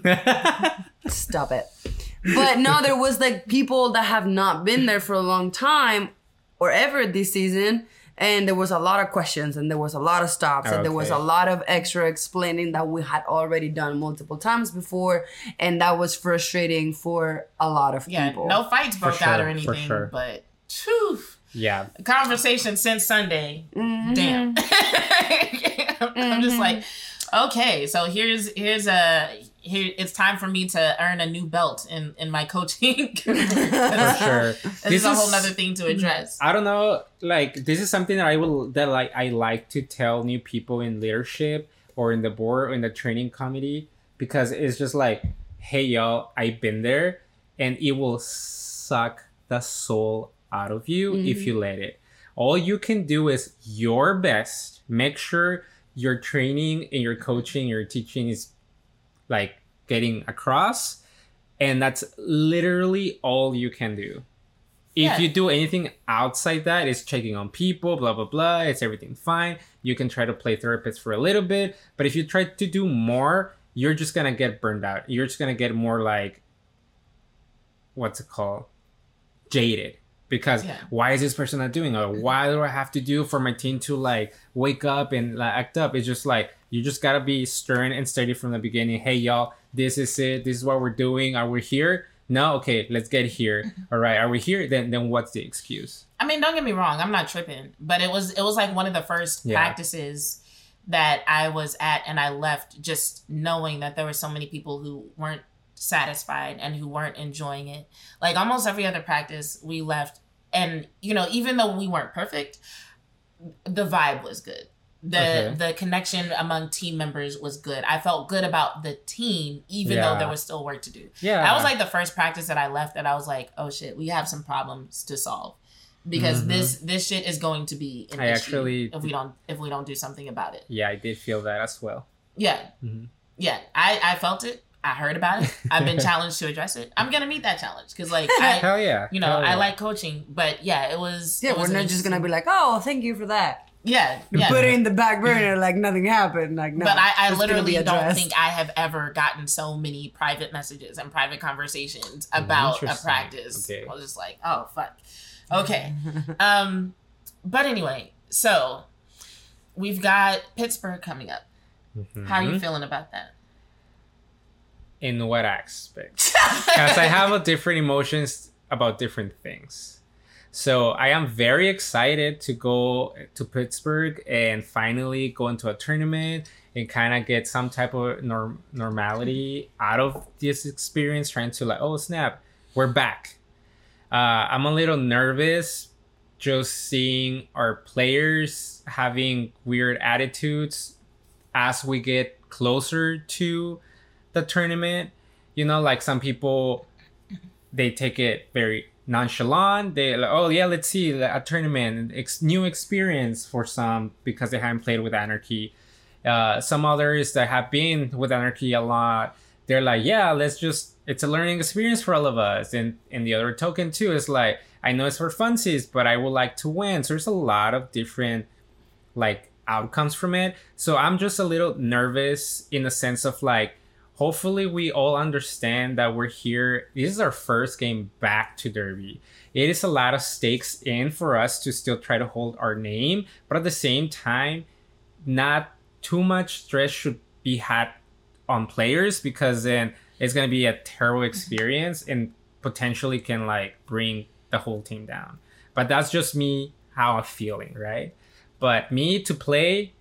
[SPEAKER 2] Stop it. But no, there was like people that have not been there for a long time or ever this season. And there was a lot of questions, and there was a lot of stops, and there was a
[SPEAKER 3] Okay.
[SPEAKER 2] lot of extra explaining that we had already done multiple times before. And that was frustrating for a lot of
[SPEAKER 1] Yeah,
[SPEAKER 2] people.
[SPEAKER 1] no fights broke
[SPEAKER 3] sure,
[SPEAKER 1] out or
[SPEAKER 3] for
[SPEAKER 1] anything,
[SPEAKER 3] sure.
[SPEAKER 1] but phew,
[SPEAKER 3] yeah.
[SPEAKER 1] conversation since Sunday.
[SPEAKER 2] Mhm.
[SPEAKER 1] Damn. I'm just like, okay, so here's here's a here. It's time for me to earn a new belt in in my coaching.
[SPEAKER 3] For sure.
[SPEAKER 1] This is a whole nother thing to address.
[SPEAKER 3] I don't know, like this is something that I will that like I like to tell new people in leadership or in the board or in the training committee, because it's just like, hey y'all, I've been there, and it will suck the soul out of you if you let it. All you can do is your best. Make sure your training and your coaching, your teaching is like getting across, and that's literally all you can do. If
[SPEAKER 1] Yeah.
[SPEAKER 3] you do anything outside that, it's checking on people, blah, blah, blah. It's everything fine. You can try to play therapist for a little bit. But if you try to do more, you're just going to get burned out. You're just going to get more like, what's it called? Jaded. Because
[SPEAKER 1] Yeah.
[SPEAKER 3] why is this person not doing it? Or why do I have to do for my team to like wake up and like, act up? It's just like, you just got to be stern and steady from the beginning. Hey, y'all, this is it. This is what we're doing. Are we here? No? Okay, let's get here. All right. Are we here? Then then what's the excuse?
[SPEAKER 1] I mean, don't get me wrong, I'm not tripping, but it was it was like one of the first
[SPEAKER 3] Yeah.
[SPEAKER 1] practices that I was at, and I left just knowing that there were so many people who weren't satisfied and who weren't enjoying it. Like almost every other practice we left, and you know, even though we weren't perfect, the vibe was good. The
[SPEAKER 3] Okay.
[SPEAKER 1] the connection among team members was good. I felt good about the team, even though
[SPEAKER 3] Yeah.
[SPEAKER 1] there was still work to do.
[SPEAKER 3] Yeah.
[SPEAKER 1] That was like the first practice that I left that I was like, oh shit, we have some problems to solve. Because
[SPEAKER 3] Mhm.
[SPEAKER 1] this this shit is going to be an
[SPEAKER 3] I
[SPEAKER 1] issue
[SPEAKER 3] actually-
[SPEAKER 1] if we don't if we don't do something about it.
[SPEAKER 3] Yeah, I did feel that as well.
[SPEAKER 1] Yeah.
[SPEAKER 3] Mhm.
[SPEAKER 1] Yeah. I, I felt it. I heard about it. I've been challenged to address it. I'm gonna meet that challenge. Because like I
[SPEAKER 3] Hell yeah.
[SPEAKER 1] you know,
[SPEAKER 3] Hell
[SPEAKER 1] I
[SPEAKER 3] yeah.
[SPEAKER 1] like coaching, but yeah, it was
[SPEAKER 2] Yeah,
[SPEAKER 1] it was
[SPEAKER 2] we're
[SPEAKER 1] an
[SPEAKER 2] not just gonna be
[SPEAKER 1] interesting-
[SPEAKER 2] like, oh, thank you for that.
[SPEAKER 1] Yeah.
[SPEAKER 2] You
[SPEAKER 1] yeah.
[SPEAKER 2] put it in the back burner like nothing happened. Like, no,
[SPEAKER 1] But I, I
[SPEAKER 2] it's gonna
[SPEAKER 1] literally
[SPEAKER 2] be
[SPEAKER 1] don't
[SPEAKER 2] addressed.
[SPEAKER 1] think I have ever gotten so many private messages and private conversations about a
[SPEAKER 3] Interesting.
[SPEAKER 1] practice.
[SPEAKER 3] Okay.
[SPEAKER 1] I was just like, oh fuck. Okay. um, but anyway, so we've got Pittsburgh coming up. How are you
[SPEAKER 3] Mhm.
[SPEAKER 1] feeling about that?
[SPEAKER 3] In what aspect? Because I have a different emotions about different things. So I am very excited to go to Pittsburgh and finally go into a tournament and kind of get some type of norm- normality out of this experience, trying to like, oh snap, we're back. Uh, I'm a little nervous just seeing our players having weird attitudes as we get closer to the tournament. You know, like some people, they take it very nonchalant. They like, oh yeah, let's see a tournament, ex- new experience for some because they haven't played with Anarchy. Uh, some others that have been with Anarchy a lot, they're like, yeah, let's just, it's a learning experience for all of us. And and the other token too is like, I know it's for funsies, but I would like to win. So there's a lot of different like outcomes from it. So I'm just a little nervous in the sense of like, hopefully we all understand that we're here. This is our first game back to Derby. It is a lot of stakes in for us to still try to hold our name, but at the same time, not too much stress should be had on players, because then it's going to be a terrible experience and potentially can like bring the whole team down. But that's just me, how I'm feeling, right? But me to play,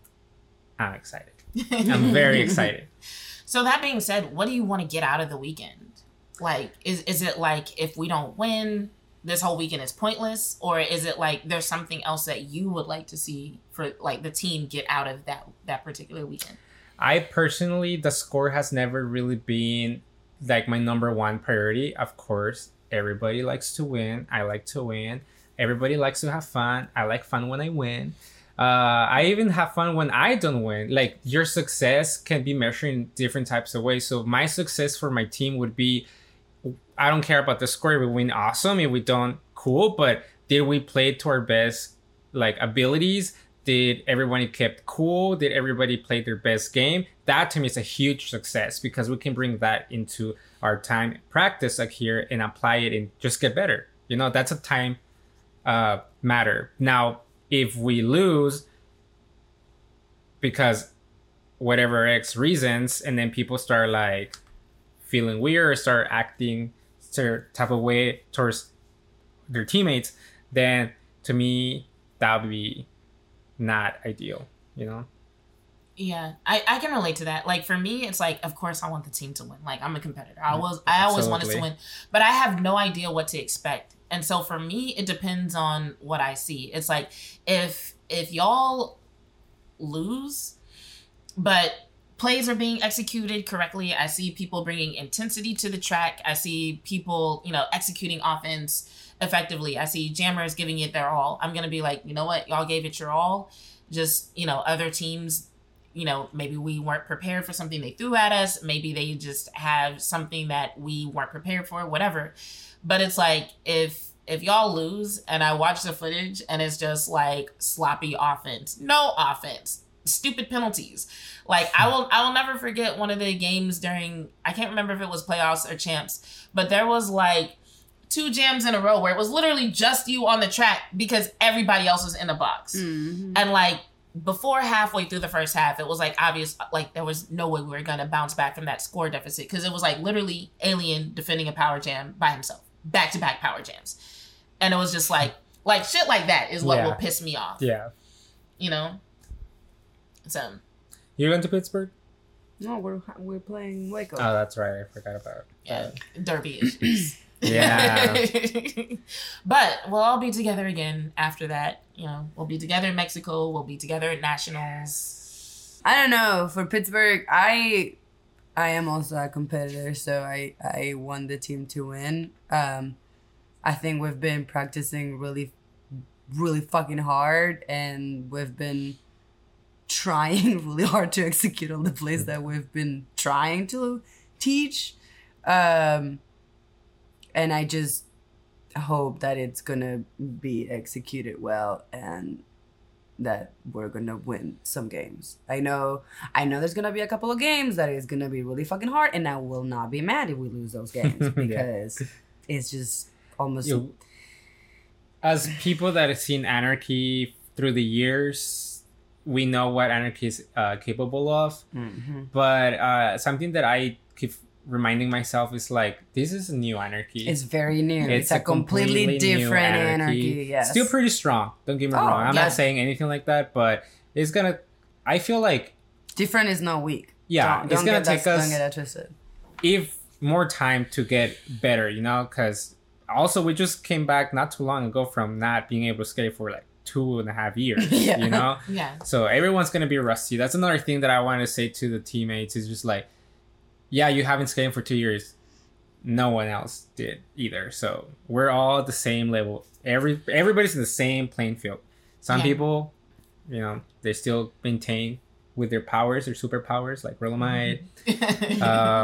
[SPEAKER 3] I'm excited. I'm very excited.
[SPEAKER 1] So that being said, what do you want to get out of the weekend? Like, is is it like if we don't win, this whole weekend is pointless? Or is it like there's something else that you would like to see for like the team get out of that that particular weekend?
[SPEAKER 3] I personally, the score has never really been like my number one priority. Of course, everybody likes to win. I like to win. Everybody likes to have fun. I like fun when I win. Uh, I even have fun when I don't win. Like, your success can be measured in different types of ways. So my success for my team would be, I don't care about the score. If we win, awesome. If we don't, cool. But did we play to our best like abilities? Did everybody kept cool? Did everybody play their best game? That to me is a huge success, because we can bring that into our time practice like here and apply it and just get better. You know, that's a time uh, matter. Now, if we lose because whatever X reasons, and then people start like feeling weird or start acting certain type of way towards their teammates, then to me, that would be not ideal, you know?
[SPEAKER 1] Yeah, I, I can relate to that. Like for me, it's like, of course I want the team to win. Like I'm a competitor. I was I always want us to
[SPEAKER 3] Absolutely.
[SPEAKER 1] win, but I have no idea what to expect. And so for me, it depends on what I see. It's like if if y'all lose, but plays are being executed correctly, I see people bringing intensity to the track. I see people, you know, executing offense effectively. I see jammers giving it their all. I'm going to be like, you know what? Y'all gave it your all. Just, you know, other teams, you know, maybe we weren't prepared for something they threw at us. Maybe they just have something that we weren't prepared for, whatever. But it's like, if if y'all lose and I watch the footage and it's just like sloppy offense, no offense, stupid penalties. Like I will, I will never forget one of the games during, I can't remember if it was playoffs or champs, but there was like two jams in a row where it was literally just you on the track because everybody else was in the box. Mm-hmm. And like before halfway through the first half, it was like obvious, like there was no way we were going to bounce back from that score deficit because it was like literally Alien defending a power jam by himself, back to back power jams. And it was just like, like shit like that is what
[SPEAKER 3] Yeah.
[SPEAKER 1] will piss me off.
[SPEAKER 3] Yeah.
[SPEAKER 1] You know? So.
[SPEAKER 3] You went to Pittsburgh?
[SPEAKER 2] No, we're we're playing Waco.
[SPEAKER 3] Oh, that's right. I forgot about it.
[SPEAKER 1] Yeah, derby issues.
[SPEAKER 3] Yeah.
[SPEAKER 1] But we'll all be together again after that. You know, we'll be together in Mexico. We'll be together at Nationals.
[SPEAKER 2] I don't know. For Pittsburgh, I I am also a competitor, so I, I want the team to win. Um, I think we've been practicing really, really fucking hard, and we've been trying really hard to execute on the plays that we've been trying to teach. Um, and I just hope that it's going to be executed well and that we're going to win some games. I know I know there's going to be a couple of games that is going to be really fucking hard, and I will not be mad if we lose those games because yeah. it's just almost...
[SPEAKER 3] You, as people that have seen Anarchy through the years, we know what Anarchy is uh, capable of. Mm-hmm. But uh, something that I keep reminding myself is like, this is a new Anarchy.
[SPEAKER 2] It's very new. It's, it's a, a completely, completely different Anarchy. Anarchy. Yes.
[SPEAKER 3] Still pretty strong. Don't get me oh, wrong. I'm yeah. not saying anything like that, but it's gonna. I feel like
[SPEAKER 2] different is not weak.
[SPEAKER 3] Yeah,
[SPEAKER 2] don't,
[SPEAKER 3] it's
[SPEAKER 2] don't
[SPEAKER 3] gonna take
[SPEAKER 2] that,
[SPEAKER 3] us.
[SPEAKER 2] Don't get that twisted.
[SPEAKER 3] If more time to get better, you know, because also we just came back not too long ago from not being able to skate for like two and a half years.
[SPEAKER 2] yeah.
[SPEAKER 3] You know.
[SPEAKER 1] Yeah.
[SPEAKER 3] So everyone's gonna be rusty. That's another thing that I want to say to the teammates is just like, yeah, you haven't skated for two years. No one else did either. So we're all at the same level. Every everybody's in the same playing field. Some yeah. people, you know, they still maintain with their powers, their superpowers, like Relamite, mm-hmm.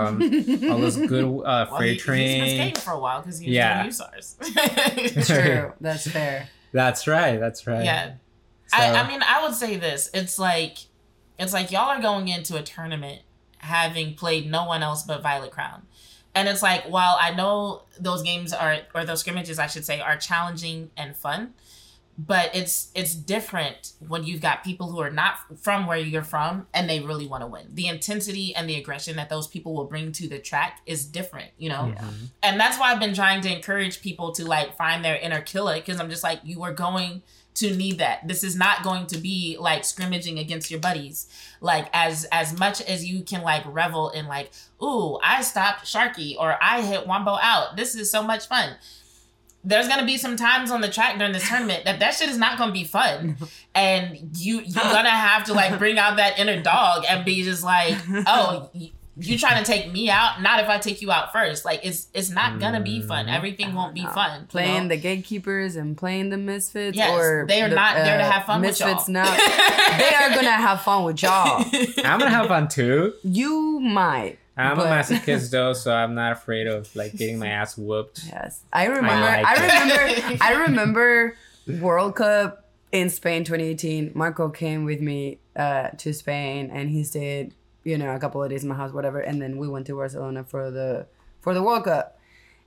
[SPEAKER 3] um, all those good uh,
[SPEAKER 1] well,
[SPEAKER 3] freight
[SPEAKER 1] he,
[SPEAKER 3] train.
[SPEAKER 1] He's been skating for a while because he was
[SPEAKER 3] yeah.
[SPEAKER 1] doing U S A Rs.
[SPEAKER 2] True, that's fair.
[SPEAKER 3] That's right. That's right.
[SPEAKER 1] Yeah,
[SPEAKER 3] so,
[SPEAKER 1] I, I mean, I would say this. It's like, it's like y'all are going into a tournament having played no one else but Violet Crown. And it's like, while I know those games are, or those scrimmages, I should say, are challenging and fun, but it's it's different when you've got people who are not from where you're from and they really want to win. The intensity and the aggression that those people will bring to the track is different, you know?
[SPEAKER 2] Yeah.
[SPEAKER 1] And that's why I've been trying to encourage people to like find their inner killer, because I'm just like, you are going to need that. This is not going to be like scrimmaging against your buddies. Like as as much as you can like revel in like, ooh, I stopped Sharky or I hit Wombo out. This is so much fun. There's gonna be some times on the track during this tournament that that shit is not gonna be fun, and you you're gonna have to like bring out that inner dog and be just like, oh, you, you trying to take me out? Not if I take you out first. Like it's it's not gonna be fun. Everything won't be
[SPEAKER 2] know.
[SPEAKER 1] fun.
[SPEAKER 2] Playing
[SPEAKER 1] you know?
[SPEAKER 2] the gatekeepers and playing the misfits,
[SPEAKER 1] yes,
[SPEAKER 2] or
[SPEAKER 1] they are
[SPEAKER 2] the,
[SPEAKER 1] not
[SPEAKER 2] uh,
[SPEAKER 1] there to have fun
[SPEAKER 2] misfits
[SPEAKER 1] with y'all.
[SPEAKER 2] Now they are gonna have fun with y'all.
[SPEAKER 3] I'm gonna have fun too.
[SPEAKER 2] You might.
[SPEAKER 3] I'm
[SPEAKER 2] but...
[SPEAKER 3] a masochist though, so I'm not afraid of like getting my ass whooped.
[SPEAKER 2] Yes, I remember.
[SPEAKER 3] I, like
[SPEAKER 2] I remember. I remember World Cup in Spain twenty eighteen. Marco came with me uh, to Spain, and he stayed, you know, a couple of days in my house, whatever. And then we went to Barcelona for the for the World Cup.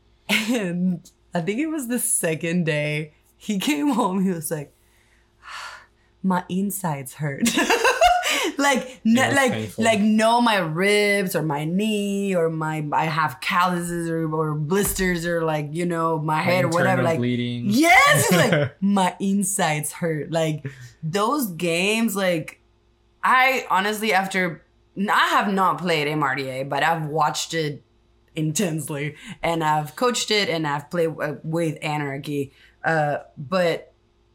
[SPEAKER 2] And I think it was the second day he came home. He was like, "My insides hurt." Like, no, like, painful. like, no, my ribs or my knee or my, I have calluses or, or blisters or like, you know, my, my head or whatever. Like,
[SPEAKER 3] bleeding.
[SPEAKER 2] Yes, like my insides hurt. Like those games, like, I honestly, after, I have not played M R D A, but I've watched it intensely and I've coached it and I've played uh, with Anarchy. Uh, but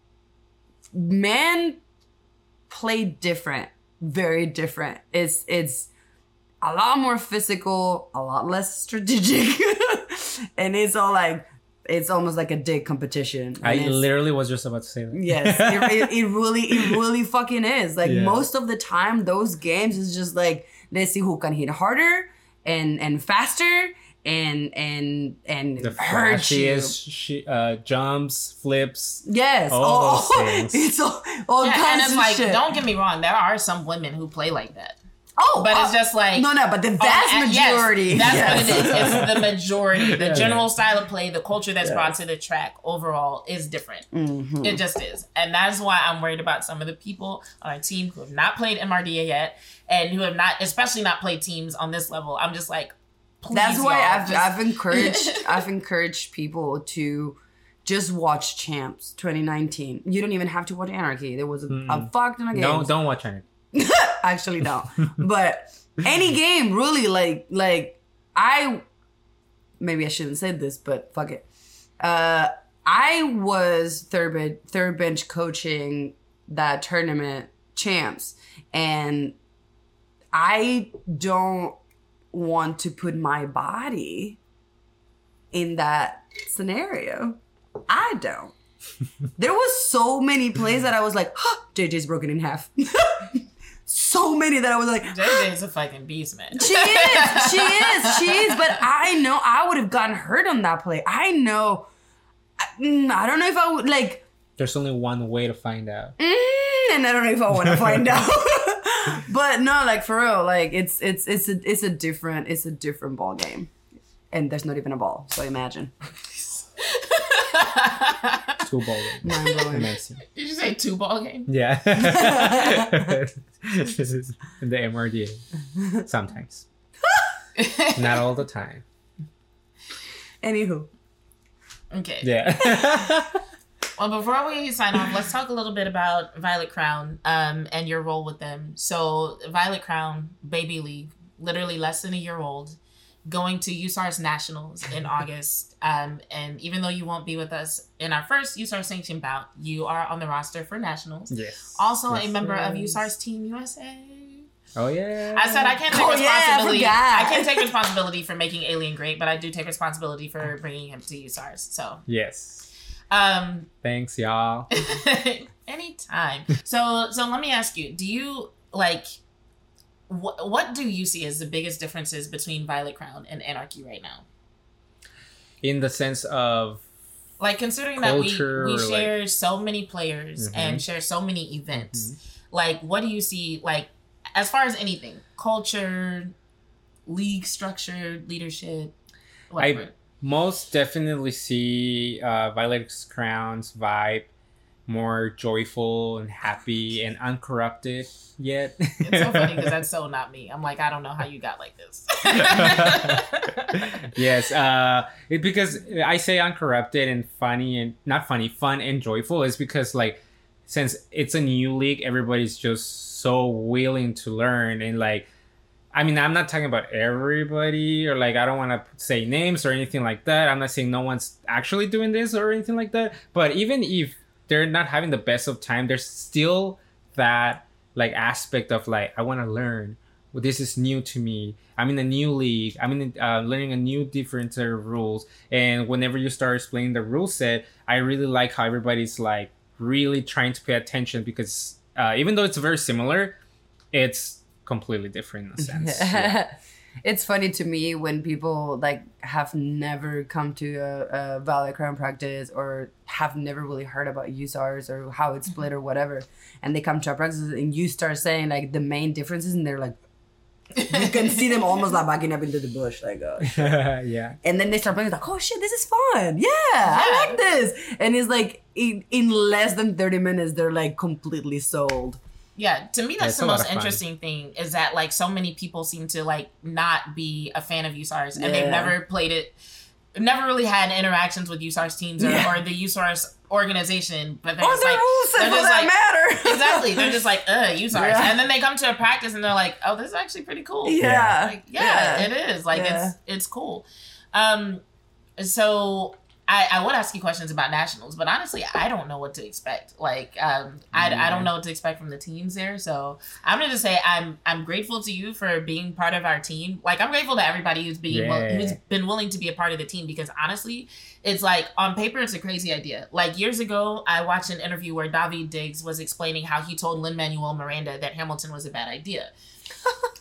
[SPEAKER 2] man, play different. Very different. It's it's a lot more physical, a lot less strategic, and it's all like it's almost like a dick competition.
[SPEAKER 3] I literally was just about to say that.
[SPEAKER 2] Yes, it, it, it really, it really fucking is. Like
[SPEAKER 3] yeah.
[SPEAKER 2] most of the time, those games is just like let's see who can hit harder and and faster and and and
[SPEAKER 3] The
[SPEAKER 2] hurt you.
[SPEAKER 3] flashiest sh- uh, jumps, flips.
[SPEAKER 2] Yes,
[SPEAKER 3] all those
[SPEAKER 2] oh,
[SPEAKER 3] things.
[SPEAKER 2] It's all, all
[SPEAKER 1] Yeah, and
[SPEAKER 2] kinds
[SPEAKER 1] it's
[SPEAKER 2] of
[SPEAKER 1] like,
[SPEAKER 2] shit.
[SPEAKER 1] don't get me wrong, there are some women who play like that.
[SPEAKER 2] Oh,
[SPEAKER 1] But
[SPEAKER 2] uh,
[SPEAKER 1] it's just like
[SPEAKER 2] no, no. But the vast
[SPEAKER 1] Oh, and- yes,
[SPEAKER 2] majority.
[SPEAKER 1] that's
[SPEAKER 2] yes.
[SPEAKER 1] what it is. It's the majority. The
[SPEAKER 3] Yeah.
[SPEAKER 1] general style of play, the culture that's
[SPEAKER 2] Yes.
[SPEAKER 1] brought to the track overall is different.
[SPEAKER 2] Mhm.
[SPEAKER 1] It just is. And that's why I'm worried about some of the people on our team who have not played M R D A yet and who have not, especially not played teams on this level. I'm just like, please,
[SPEAKER 2] That's why
[SPEAKER 1] y'all,
[SPEAKER 2] I've
[SPEAKER 1] just-
[SPEAKER 2] I've encouraged I've encouraged people to just watch Champs twenty nineteen. You don't even have to watch Anarchy. There was a, a fuck ton of games.
[SPEAKER 3] No, don't watch any.
[SPEAKER 2] Actually, no. But any game, really, like, like I, maybe I shouldn't say this, but fuck it. Uh, I was third bench, third bench coaching that tournament Champs, and I don't want to put my body in that scenario. I don't. There was so many plays that I was like, huh, J J's broken in half. So many that I was like,
[SPEAKER 1] J J's a fucking beast, man.
[SPEAKER 2] she is, she is, she is. But I know I would have gotten hurt on that play. I know. I, mm, I don't know if I would like,
[SPEAKER 3] There's only one way to find out.
[SPEAKER 2] mm, and I don't know if I want to find out. But no, like for real, like it's it's it's a it's a different it's a different ball game, and there's not even a ball. So imagine.
[SPEAKER 3] Two ball game.
[SPEAKER 2] Mind blowing.
[SPEAKER 3] Amazing.
[SPEAKER 1] Did you say two ball game?
[SPEAKER 3] Yeah. This is in the M R D A. Sometimes. Not all the time.
[SPEAKER 2] Anywho,
[SPEAKER 1] Okay.
[SPEAKER 3] Yeah.
[SPEAKER 1] Well, before we sign off, let's talk a little bit about Violet Crown um, and your role with them. So, Violet Crown, Baby League, literally less than a year old, going to U S A R S Nationals in August. Um, and even though you won't be with us in our first U S A R S sanctioned bout, you are on the roster for Nationals.
[SPEAKER 3] Yes.
[SPEAKER 1] Also
[SPEAKER 3] Yes.
[SPEAKER 1] a member of
[SPEAKER 2] Yes.
[SPEAKER 1] U S A R S Team U S A.
[SPEAKER 3] Oh yeah.
[SPEAKER 1] I said I can't take
[SPEAKER 2] Oh, yeah, I
[SPEAKER 1] responsibility.
[SPEAKER 2] forgot.
[SPEAKER 1] I can't take responsibility for making Alien great, but I do take responsibility for bringing him to U S A R S. So,
[SPEAKER 3] Yes.
[SPEAKER 1] um,
[SPEAKER 3] Thanks, y'all.
[SPEAKER 1] anytime. So, so let me ask you: do you like what? What do you see as the biggest differences between Violet Crown and Anarchy right now?
[SPEAKER 3] In the sense of
[SPEAKER 1] Like considering
[SPEAKER 3] Culture,
[SPEAKER 1] that we we
[SPEAKER 3] or,
[SPEAKER 1] share so many players
[SPEAKER 3] Mhm.
[SPEAKER 1] and share so many events.
[SPEAKER 3] Mm-hmm.
[SPEAKER 1] Like, what do you see? Like, as far as anything, culture, league structure, leadership, whatever.
[SPEAKER 3] most definitely see uh, Violet's Crown's vibe more joyful and happy and uncorrupted yet.
[SPEAKER 1] It's so funny because that's so not me. I'm like, I don't know how you got like this.
[SPEAKER 3] Yes, uh, it because I say uncorrupted and funny and not funny, fun and joyful is because like since it's a new league, everybody's just so willing to learn and like. I mean, I'm not talking about everybody or like I don't want to say names or anything like that. I'm not saying no one's actually doing this or anything like that. But even if they're not having the best of time, there's still that like aspect of like I want to learn. Well, this is new to me. I'm in a new league. I'm in uh, learning a new different set of rules. And whenever you start explaining the rule set, I really like how everybody's like really trying to pay attention because uh, even though it's very similar, it's completely different in a sense. Yeah.
[SPEAKER 2] It's funny to me when people like have never come to a, a Violet Crown practice or have never really heard about U S A R S or how it's split or whatever, and they come to our practices and you start saying like the main differences, and they're like, you can see them almost like backing up into the bush, like, oh.
[SPEAKER 3] Yeah.
[SPEAKER 2] And then they start playing, it's like, oh shit, this is fun. Yeah, I like this. And it's like in, in less than thirty minutes, they're like completely sold.
[SPEAKER 1] Yeah, to me,
[SPEAKER 3] Yeah,
[SPEAKER 1] that's
[SPEAKER 3] it's
[SPEAKER 1] the
[SPEAKER 3] a lot
[SPEAKER 1] most
[SPEAKER 3] of fun.
[SPEAKER 1] interesting thing is that like so many people seem to like not be a fan of U S A R S and
[SPEAKER 2] Yeah.
[SPEAKER 1] they've never played it, never really had interactions with U S A R S teams or,
[SPEAKER 2] Yeah.
[SPEAKER 1] or the U S A R S organization, but they're
[SPEAKER 2] Or
[SPEAKER 1] just
[SPEAKER 2] the
[SPEAKER 1] like,
[SPEAKER 2] rules set
[SPEAKER 1] they're
[SPEAKER 2] for
[SPEAKER 1] just
[SPEAKER 2] that
[SPEAKER 1] like-
[SPEAKER 2] matter.
[SPEAKER 1] exactly, they're just like, uh, U S A R S.
[SPEAKER 2] Yeah.
[SPEAKER 1] And then they come to a practice and they're like, oh, this is actually pretty cool.
[SPEAKER 2] Yeah.
[SPEAKER 1] Like, yeah,
[SPEAKER 2] Yeah.
[SPEAKER 1] it is. Like,
[SPEAKER 2] Yeah.
[SPEAKER 1] it's it's cool. Um, so I, I would ask you questions about nationals, but honestly, I don't know what to expect. Like, um, I, I don't know what to expect from the teams there. So I'm gonna just say I'm I'm grateful to you for being part of our team. Like, I'm grateful to everybody who's being
[SPEAKER 3] Yeah.
[SPEAKER 1] who's been willing to be a part of the team because honestly, it's like on paper, it's a crazy idea. Like years ago, I watched an interview where David Diggs was explaining how he told Lin-Manuel Miranda that Hamilton was a bad idea.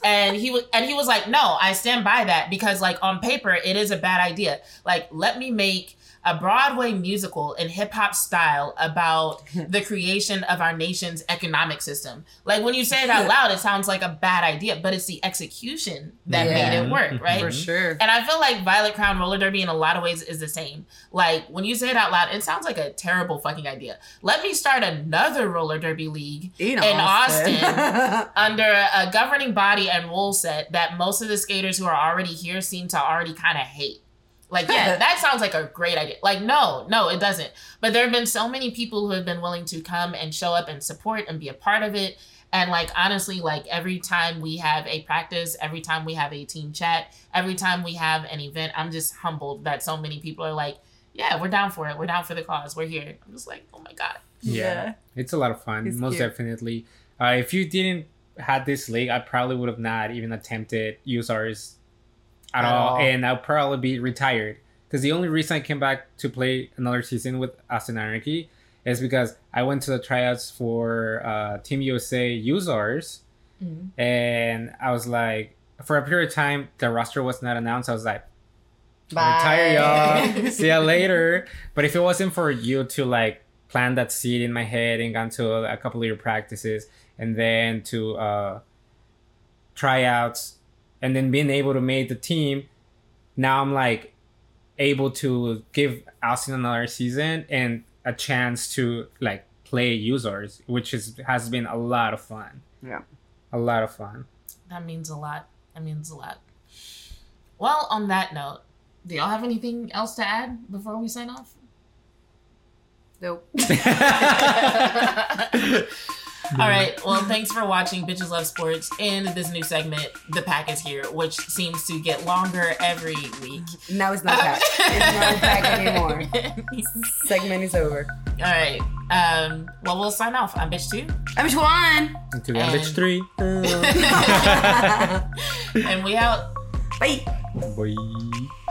[SPEAKER 1] And he was and he was like, no, I stand by that because like on paper it is a bad idea. Like, let me make a Broadway musical in hip hop style about the creation of our nation's economic system. Like when you say it out loud, it sounds like a bad idea, but it's the execution that
[SPEAKER 2] Yeah.
[SPEAKER 1] made it work, right?
[SPEAKER 2] For sure.
[SPEAKER 1] And I feel like Violet Crown roller derby in a lot of ways is the same. Like when you say it out loud, it sounds like a terrible fucking idea. Let me start another roller derby league
[SPEAKER 2] In
[SPEAKER 1] in
[SPEAKER 2] Austin.
[SPEAKER 1] Austin under a governing body and rule set that most of the skaters who are already here seem to already kind of hate. Like, yeah, that sounds like a great idea. Like, no, no, it doesn't. But there have been so many people who have been willing to come and show up and support and be a part of it. And like, honestly, like every time we have a practice, every time we have a team chat, every time we have an event, I'm just humbled that so many people are like, yeah, we're down for it. We're down for the cause. We're here. I'm just like, oh my God.
[SPEAKER 3] Yeah,
[SPEAKER 2] Yeah.
[SPEAKER 3] it's a lot of fun.
[SPEAKER 2] It's
[SPEAKER 3] most
[SPEAKER 2] cute.
[SPEAKER 3] definitely. Uh, if you didn't had this league, I probably would have not even attempted U S Rs at,
[SPEAKER 2] At
[SPEAKER 3] all,
[SPEAKER 2] all.
[SPEAKER 3] and I'll probably be retired. Because the only reason I came back to play another season with Austin Anarchy is because I went to the tryouts for uh, Team U S A U S Rs,
[SPEAKER 1] Mhm.
[SPEAKER 3] and I was like, for a period of time, the roster was not announced. I was like,
[SPEAKER 2] Bye.
[SPEAKER 3] retire, y'all. See ya later. But if it wasn't for you to like plant that seed in my head and gone to a, a couple of your practices and then to uh, tryouts and then being able to make the team, now I'm like able to give Austin another season and a chance to like play users, which is has been a lot of fun.
[SPEAKER 2] Yeah.
[SPEAKER 3] A lot of fun.
[SPEAKER 1] That means a lot. That means a lot. Well, on that note, do y'all have anything else to add before we sign off?
[SPEAKER 2] Nope.
[SPEAKER 1] All right. Well, thanks for watching Bitches Love Sports in this new segment, The Pack is Here, which seems to get longer every week.
[SPEAKER 2] Now it's not pack. It's not pack anymore. Segment is over.
[SPEAKER 1] All right. Um, well, we'll sign off. I'm Bitch two.
[SPEAKER 2] I'm Juan.
[SPEAKER 3] Until the
[SPEAKER 1] And-
[SPEAKER 3] bitch three.
[SPEAKER 1] And we out.
[SPEAKER 2] Bye.
[SPEAKER 3] Bye.